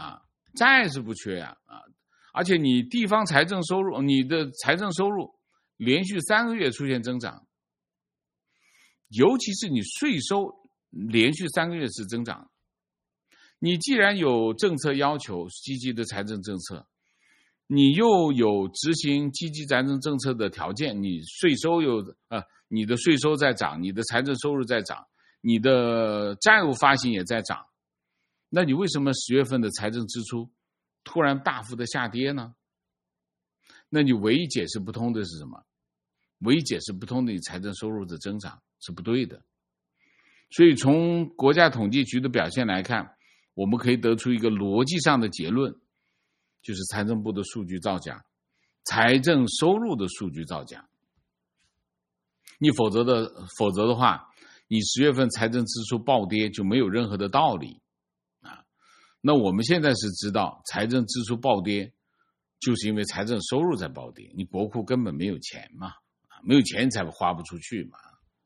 债是不缺呀啊，而且你地方财政收入，你的财政收入连续三个月出现增长，尤其是你税收连续三个月是增长。你既然有政策要求积极的财政政策，你又有执行积极财政政策的条件，你税收又呃，你的税收在涨，你的财政收入在涨，你的债务发行也在涨，那你为什么十月份的财政支出突然大幅的下跌呢？那你唯一解释不通的是什么？唯一解释不通的，你财政收入的增长是不对的。所以从国家统计局的表现来看，我们可以得出一个逻辑上的结论，就是财政部的数据造假，财政收入的数据造假。你否则的否则的话，你十月份财政支出暴跌就没有任何的道理啊。那我们现在是知道财政支出暴跌就是因为财政收入在暴跌，你国库根本没有钱嘛，没有钱才花不出去嘛。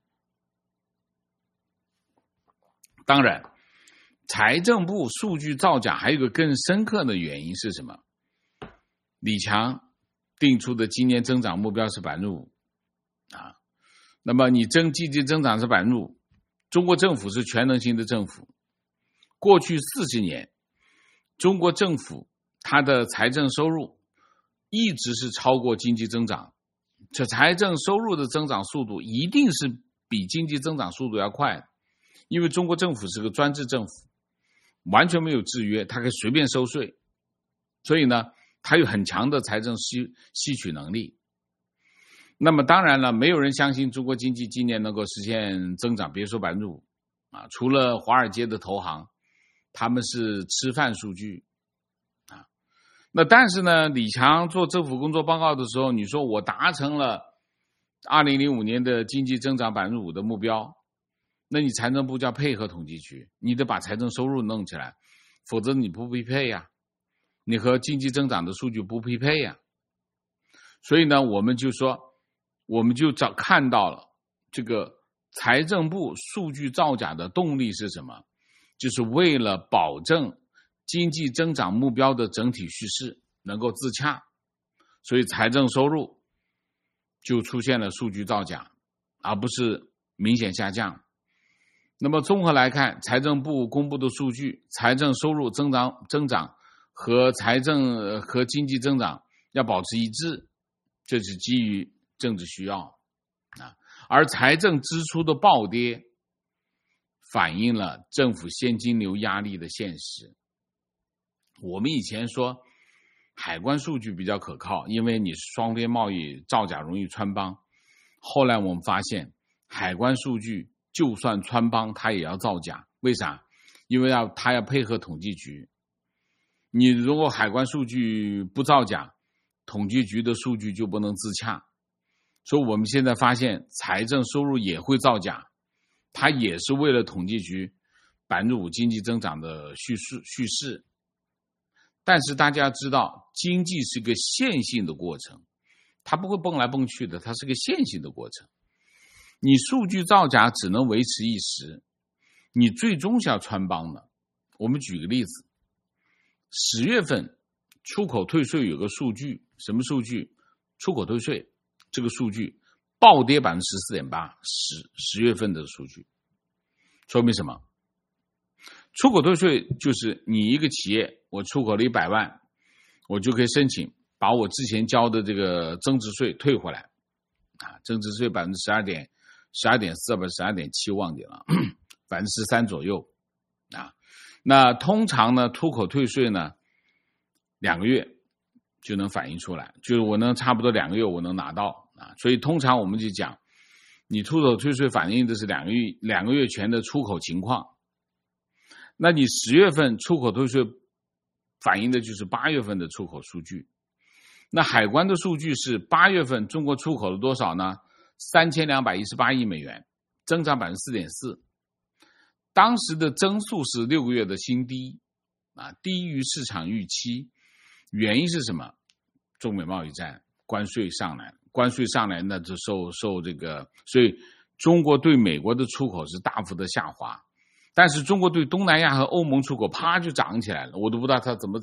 当然财政部数据造假还有一个更深刻的原因是什么？李强定出的今年增长目标是 百分之五 啊，那么你增经济增长是 百分之五， 中国政府是全能型的政府，过去四十年中国政府它的财政收入一直是超过经济增长，这财政收入的增长速度一定是比经济增长速度要快的，因为中国政府是个专制政府，完全没有制约，它可以随便收税，所以呢它有很强的财政吸吸取能力。那么当然了，没有人相信中国经济今年能够实现增长，别说 百分之五 啊，除了华尔街的投行，他们是吃饭数据啊。那但是呢，李强做政府工作报告的时候，你说我达成了二零零五年的经济增长 百分之五 的目标，那你财政部就要配合统计局，你得把财政收入弄起来，否则你不匹配呀，你和经济增长的数据不匹配呀。所以呢，我们就说我们就找看到了这个财政部数据造假的动力是什么，就是为了保证经济增长目标的整体叙事能够自洽，所以财政收入就出现了数据造假，而不是明显下降。那么综合来看，财政部公布的数据，财政收入增长增长和财政和经济增长要保持一致，这是基于政治需要啊。而财政支出的暴跌反映了政府现金流压力的现实。我们以前说海关数据比较可靠，因为你双边贸易造假容易穿帮，后来我们发现海关数据就算穿帮它也要造假，为啥？因为要它要配合统计局，你如果海关数据不造假，统计局的数据就不能自洽。所以我们现在发现财政收入也会造假，它也是为了统计局 百分之五 经济增长的叙事叙事。但是大家知道经济是个线性的过程，它不会蹦来蹦去的，它是个线性的过程。你数据造假只能维持一时，你最终是要穿帮的。我们举个例子，十月份出口退税有个数据，什么数据？出口退税这个数据暴跌 百分之十四点八， 十, 十月份的数据说明什么？出口退税就是你一个企业，我出口了一百万，我就可以申请把我之前交的这个增值税退回来啊，增值税 百分之十二点十二点四 吧 十二点七 忘记了 百分之十三 左右啊。那通常呢出口退税呢两个月就能反映出来，就是我能差不多两个月我能拿到啊。所以通常我们就讲你出口退税反映的是两个月两个月前的出口情况，那你十月份出口退税反映的就是八月份的出口数据。那海关的数据是八月份中国出口了多少呢？三千两百一十八亿美元，增长 百分之四点四， 当时的增速是六个月的新低啊，低于市场预期。原因是什么？中美贸易战，关税上来，关税上来那就受受这个，所以中国对美国的出口是大幅的下滑，但是中国对东南亚和欧盟出口啪就涨起来了，我都不知道它怎么涨，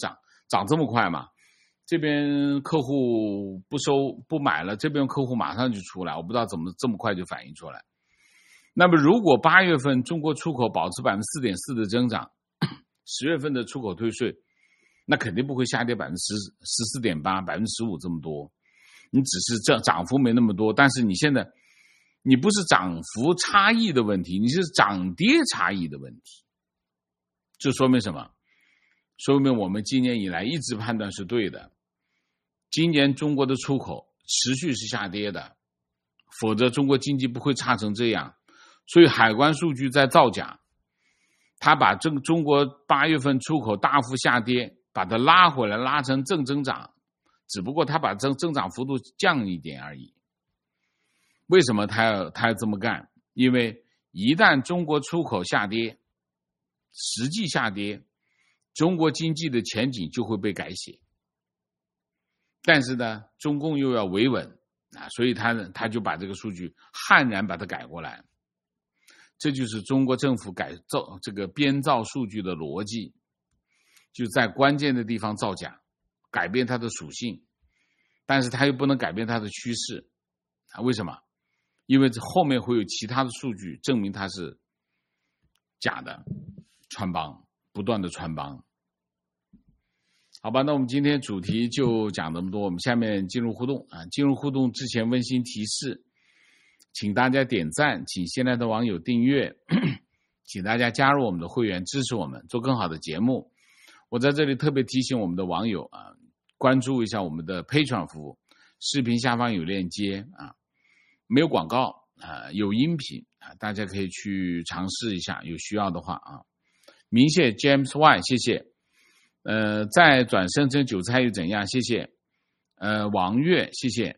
涨这么快嘛，这边客户不收不买了，这边客户马上就出来，我不知道怎么这么快就反应出来。那么如果八月份中国出口保持 百分之四点四 的增长，十月份的出口退税，那肯定不会下跌 百分之十四点八 百分之十五 这么多，你只是这涨幅没那么多，但是你现在你不是涨幅差异的问题，你是涨跌差异的问题。这说明什么？说明我们今年以来一直判断是对的，今年中国的出口持续是下跌的，否则中国经济不会差成这样。所以海关数据在造假，他把这中国八月份出口大幅下跌，把它拉回来，拉成正增长，只不过他把增增长幅度降一点而已。为什么他要他要这么干？因为一旦中国出口下跌，实际下跌，中国经济的前景就会被改写。但是呢，中共又要维稳啊，所以他他就把这个数据悍然把它改过来。这就是中国政府改造这个编造数据的逻辑，就在关键的地方造假，改变它的属性，但是它又不能改变它的趋势啊？为什么？因为后面会有其他的数据证明它是假的，穿帮，不断的穿帮。好吧，那我们今天主题就讲这么多，我们下面进入互动啊。进入互动之前温馨提示，请大家点赞，请现在的网友订阅，请大家加入我们的会员，支持我们做更好的节目。我在这里特别提醒我们的网友啊，关注一下我们的 Patreon 服务，视频下方有链接啊，没有广告啊，有音频啊，大家可以去尝试一下，有需要的话啊。明谢 James Y， 谢谢。呃，再转生成韭菜又怎样？谢谢。呃，王月，谢谢。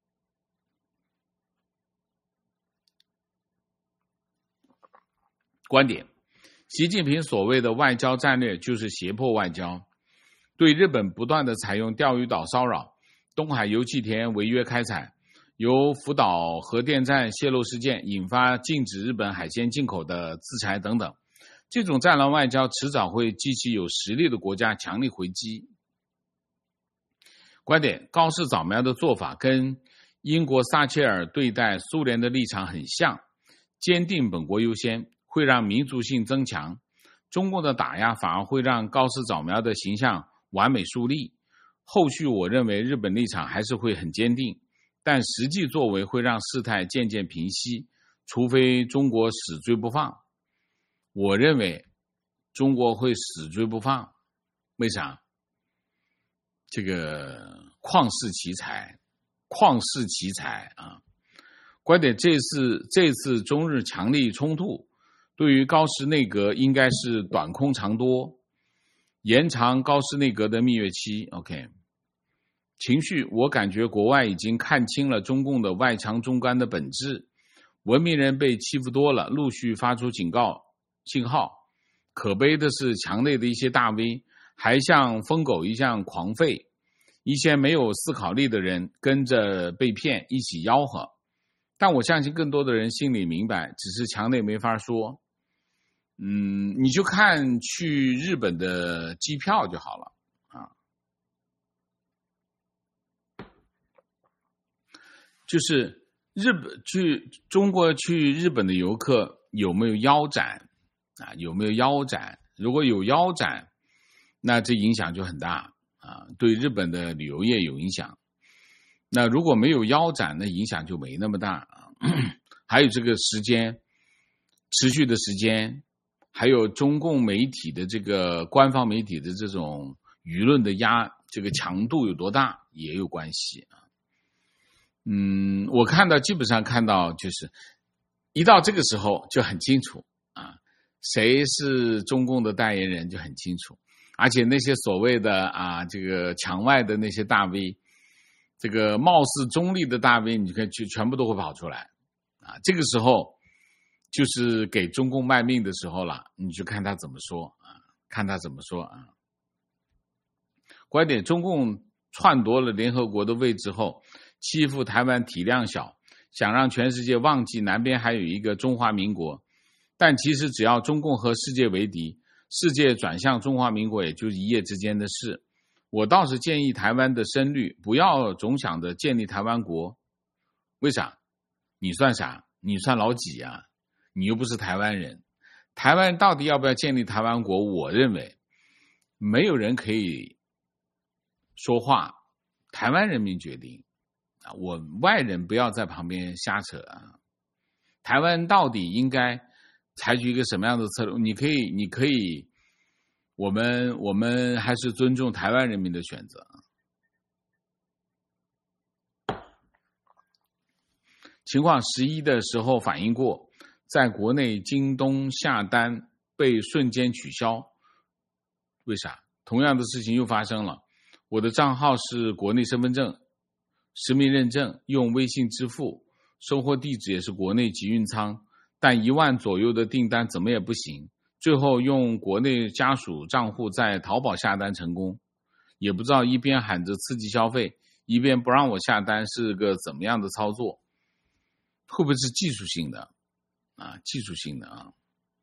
观点：习近平所谓的外交战略就是胁迫外交，对日本不断的采用钓鱼岛骚扰、东海油气田违约开采、由福岛核电站泄漏事件引发禁止日本海鲜进口的制裁等等，这种战狼外交迟早会激起有实力的国家强力回击。观点：高市早苗的做法跟英国撒切尔对待苏联的立场很像，坚定本国优先，会让民族性增强，中共的打压反而会让高市早苗的形象完美树立。后续我认为日本立场还是会很坚定，但实际作为会让事态渐渐平息，除非中国死追不放。我认为中国会死追不放，为啥？这个旷世奇才，旷世奇才啊！观点：这次这次中日强力冲突，对于高市内阁应该是短空长多，延长高市内阁的蜜月期。OK， 情绪，我感觉国外已经看清了中共的外强中干的本质，文明人被欺负多了，陆续发出警告信号。可悲的是，墙内的一些大 V 还像疯狗一样狂吠，一些没有思考力的人跟着被骗，一起吆喝。但我相信更多的人心里明白，只是墙内没法说。嗯，你就看去日本的机票就好了啊。就是日本去中国去日本的游客有没有腰斩啊？有没有腰斩？如果有腰斩，那这影响就很大啊，对日本的旅游业有影响。那如果没有腰斩，那影响就没那么大啊。还有这个时间，持续的时间，还有中共媒体的这个官方媒体的这种舆论的压，这个强度有多大也有关系啊。嗯，我看到基本上看到就是一到这个时候就很清楚啊，谁是中共的代言人就很清楚，而且那些所谓的啊这个墙外的那些大 V， 这个貌似中立的大 V， 你看就全部都会跑出来啊。这个时候就是给中共卖命的时候了，你就看他怎么说啊，看他怎么说啊。观点：中共篡夺了联合国的位置后，欺负台湾体量小，想让全世界忘记南边还有一个中华民国。但其实只要中共和世界为敌，世界转向中华民国也就是一夜之间的事。 我倒是建议台湾的深绿不要总想着建立台湾国。为啥？你算啥？你算老几啊？你又不是台湾人。台湾到底要不要建立台湾国？我认为没有人可以说话，台湾人民决定。我外人不要在旁边瞎扯啊！台湾到底应该采取一个什么样的策略？你可以，你可以，我们我们还是尊重台湾人民的选择。情况十一的时候反映过，在国内京东下单被瞬间取消，为啥？同样的事情又发生了。我的账号是国内身份证实名认证，用微信支付，收货地址也是国内集运仓，但一万左右的订单怎么也不行，最后用国内家属账户在淘宝下单成功，也不知道一边喊着刺激消费，一边不让我下单是个怎么样的操作？会不会是技术性的啊？技术性的啊！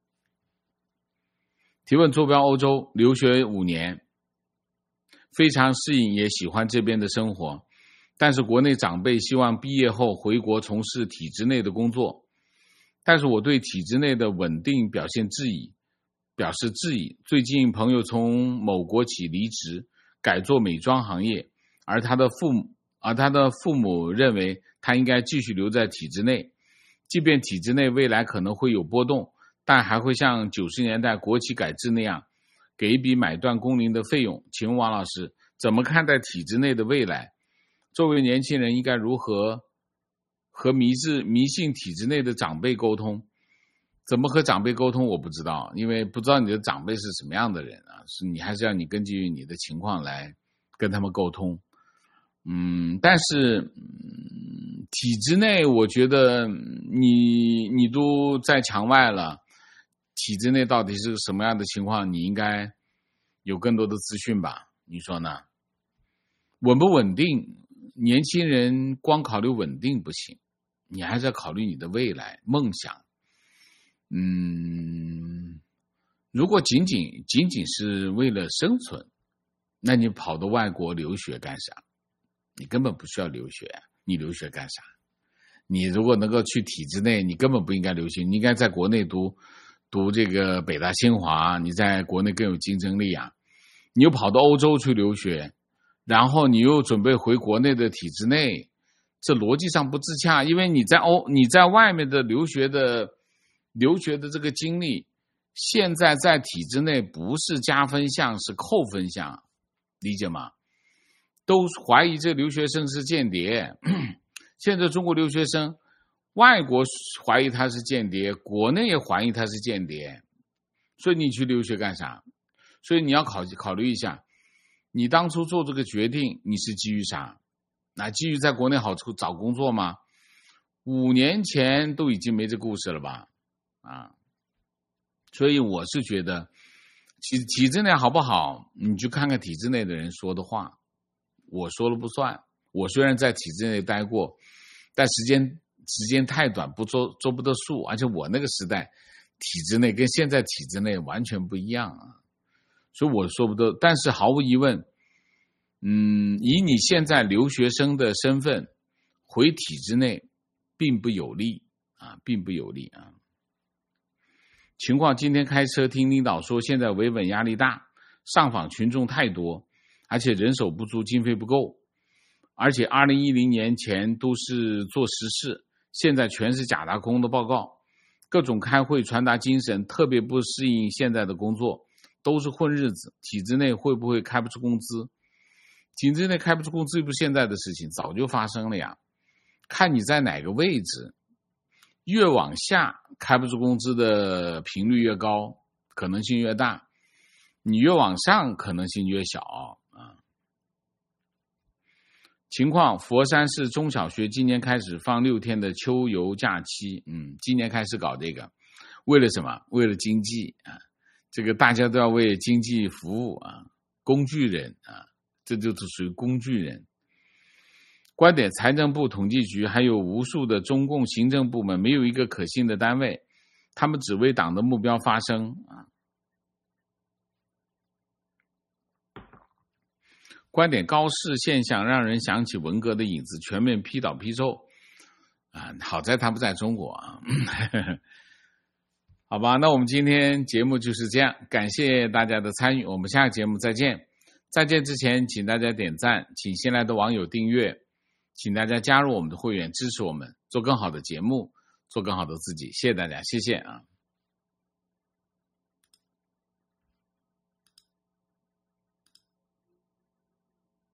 提问坐标欧洲，留学五年，非常适应也喜欢这边的生活，但是国内长辈希望毕业后回国从事体制内的工作，但是我对体制内的稳定表现质疑，表示质疑。最近朋友从某国企离职，改做美妆行业，而他的父母，而他的父母认为他应该继续留在体制内，即便体制内未来可能会有波动，但还会像九十年代国企改制那样，给一笔买断工龄的费用。请问王老师，怎么看待体制内的未来？作为年轻人应该如何和迷信迷信体制内的长辈沟通？怎么和长辈沟通我不知道，因为不知道你的长辈是什么样的人啊，是你还是要你根据你的情况来跟他们沟通。嗯，但是、嗯、体制内我觉得你你都在墙外了，体制内到底是个什么样的情况，你应该有更多的资讯吧？你说呢？稳不稳定？年轻人光考虑稳定不行，你还是要考虑你的未来梦想。嗯，如果仅仅仅仅是为了生存，那你跑到外国留学干啥？你根本不需要留学，你留学干啥？你如果能够去体制内，你根本不应该留学，你应该在国内读读这个北大清华，你在国内更有竞争力啊！你又跑到欧洲去留学，然后你又准备回国内的体制内，这逻辑上不自洽，因为你在欧你在外面的留学的留学的这个经历，现在在体制内不是加分项，是扣分项，理解吗？都怀疑这留学生是间谍。现在中国留学生，外国怀疑他是间谍，国内也怀疑他是间谍，所以你去留学干啥？所以你要考考虑一下，你当初做这个决定，你是基于啥？那基于在国内好找工作吗？五年前都已经没这故事了吧？啊，所以我是觉得，体体制内好不好，你就看看体制内的人说的话。我说了不算，我虽然在体制内待过，但时间时间太短，不做做不得数，而且我那个时代体制内跟现在体制内完全不一样啊，所以我说不得。但是毫无疑问，嗯，以你现在留学生的身份回体制内，并不有利啊，并不有利啊。情况今天开车听领导说，现在维稳压力大，上访群众太多。而且人手不足，经费不够，而且二零一零年前都是做实事，现在全是假大空的报告，各种开会传达精神，特别不适应现在的工作，都是混日子。体制内会不会开不出工资？体制内开不出工资又不是现在的事情，早就发生了呀。看你在哪个位置，越往下开不出工资的频率越高，可能性越大，你越往上可能性越小。情况，佛山市中小学今年开始放六天的秋游假期。嗯，今年开始搞这个，为了什么？为了经济啊！这个大家都要为经济服务啊，工具人啊，这就是属于工具人。观点：财政部、统计局还有无数的中共行政部门，没有一个可信的单位，他们只为党的目标发声啊。 观点高视现象让人想起文革的影子，全面批倒批斗啊！好在他不在中国啊。好吧，那我们今天节目就是这样，感谢大家的参与，我们下个节目再见。再见之前，请大家点赞，请新来的网友订阅，请大家加入我们的会员，支持我们做更好的节目，做更好的自己。谢谢大家，谢谢啊。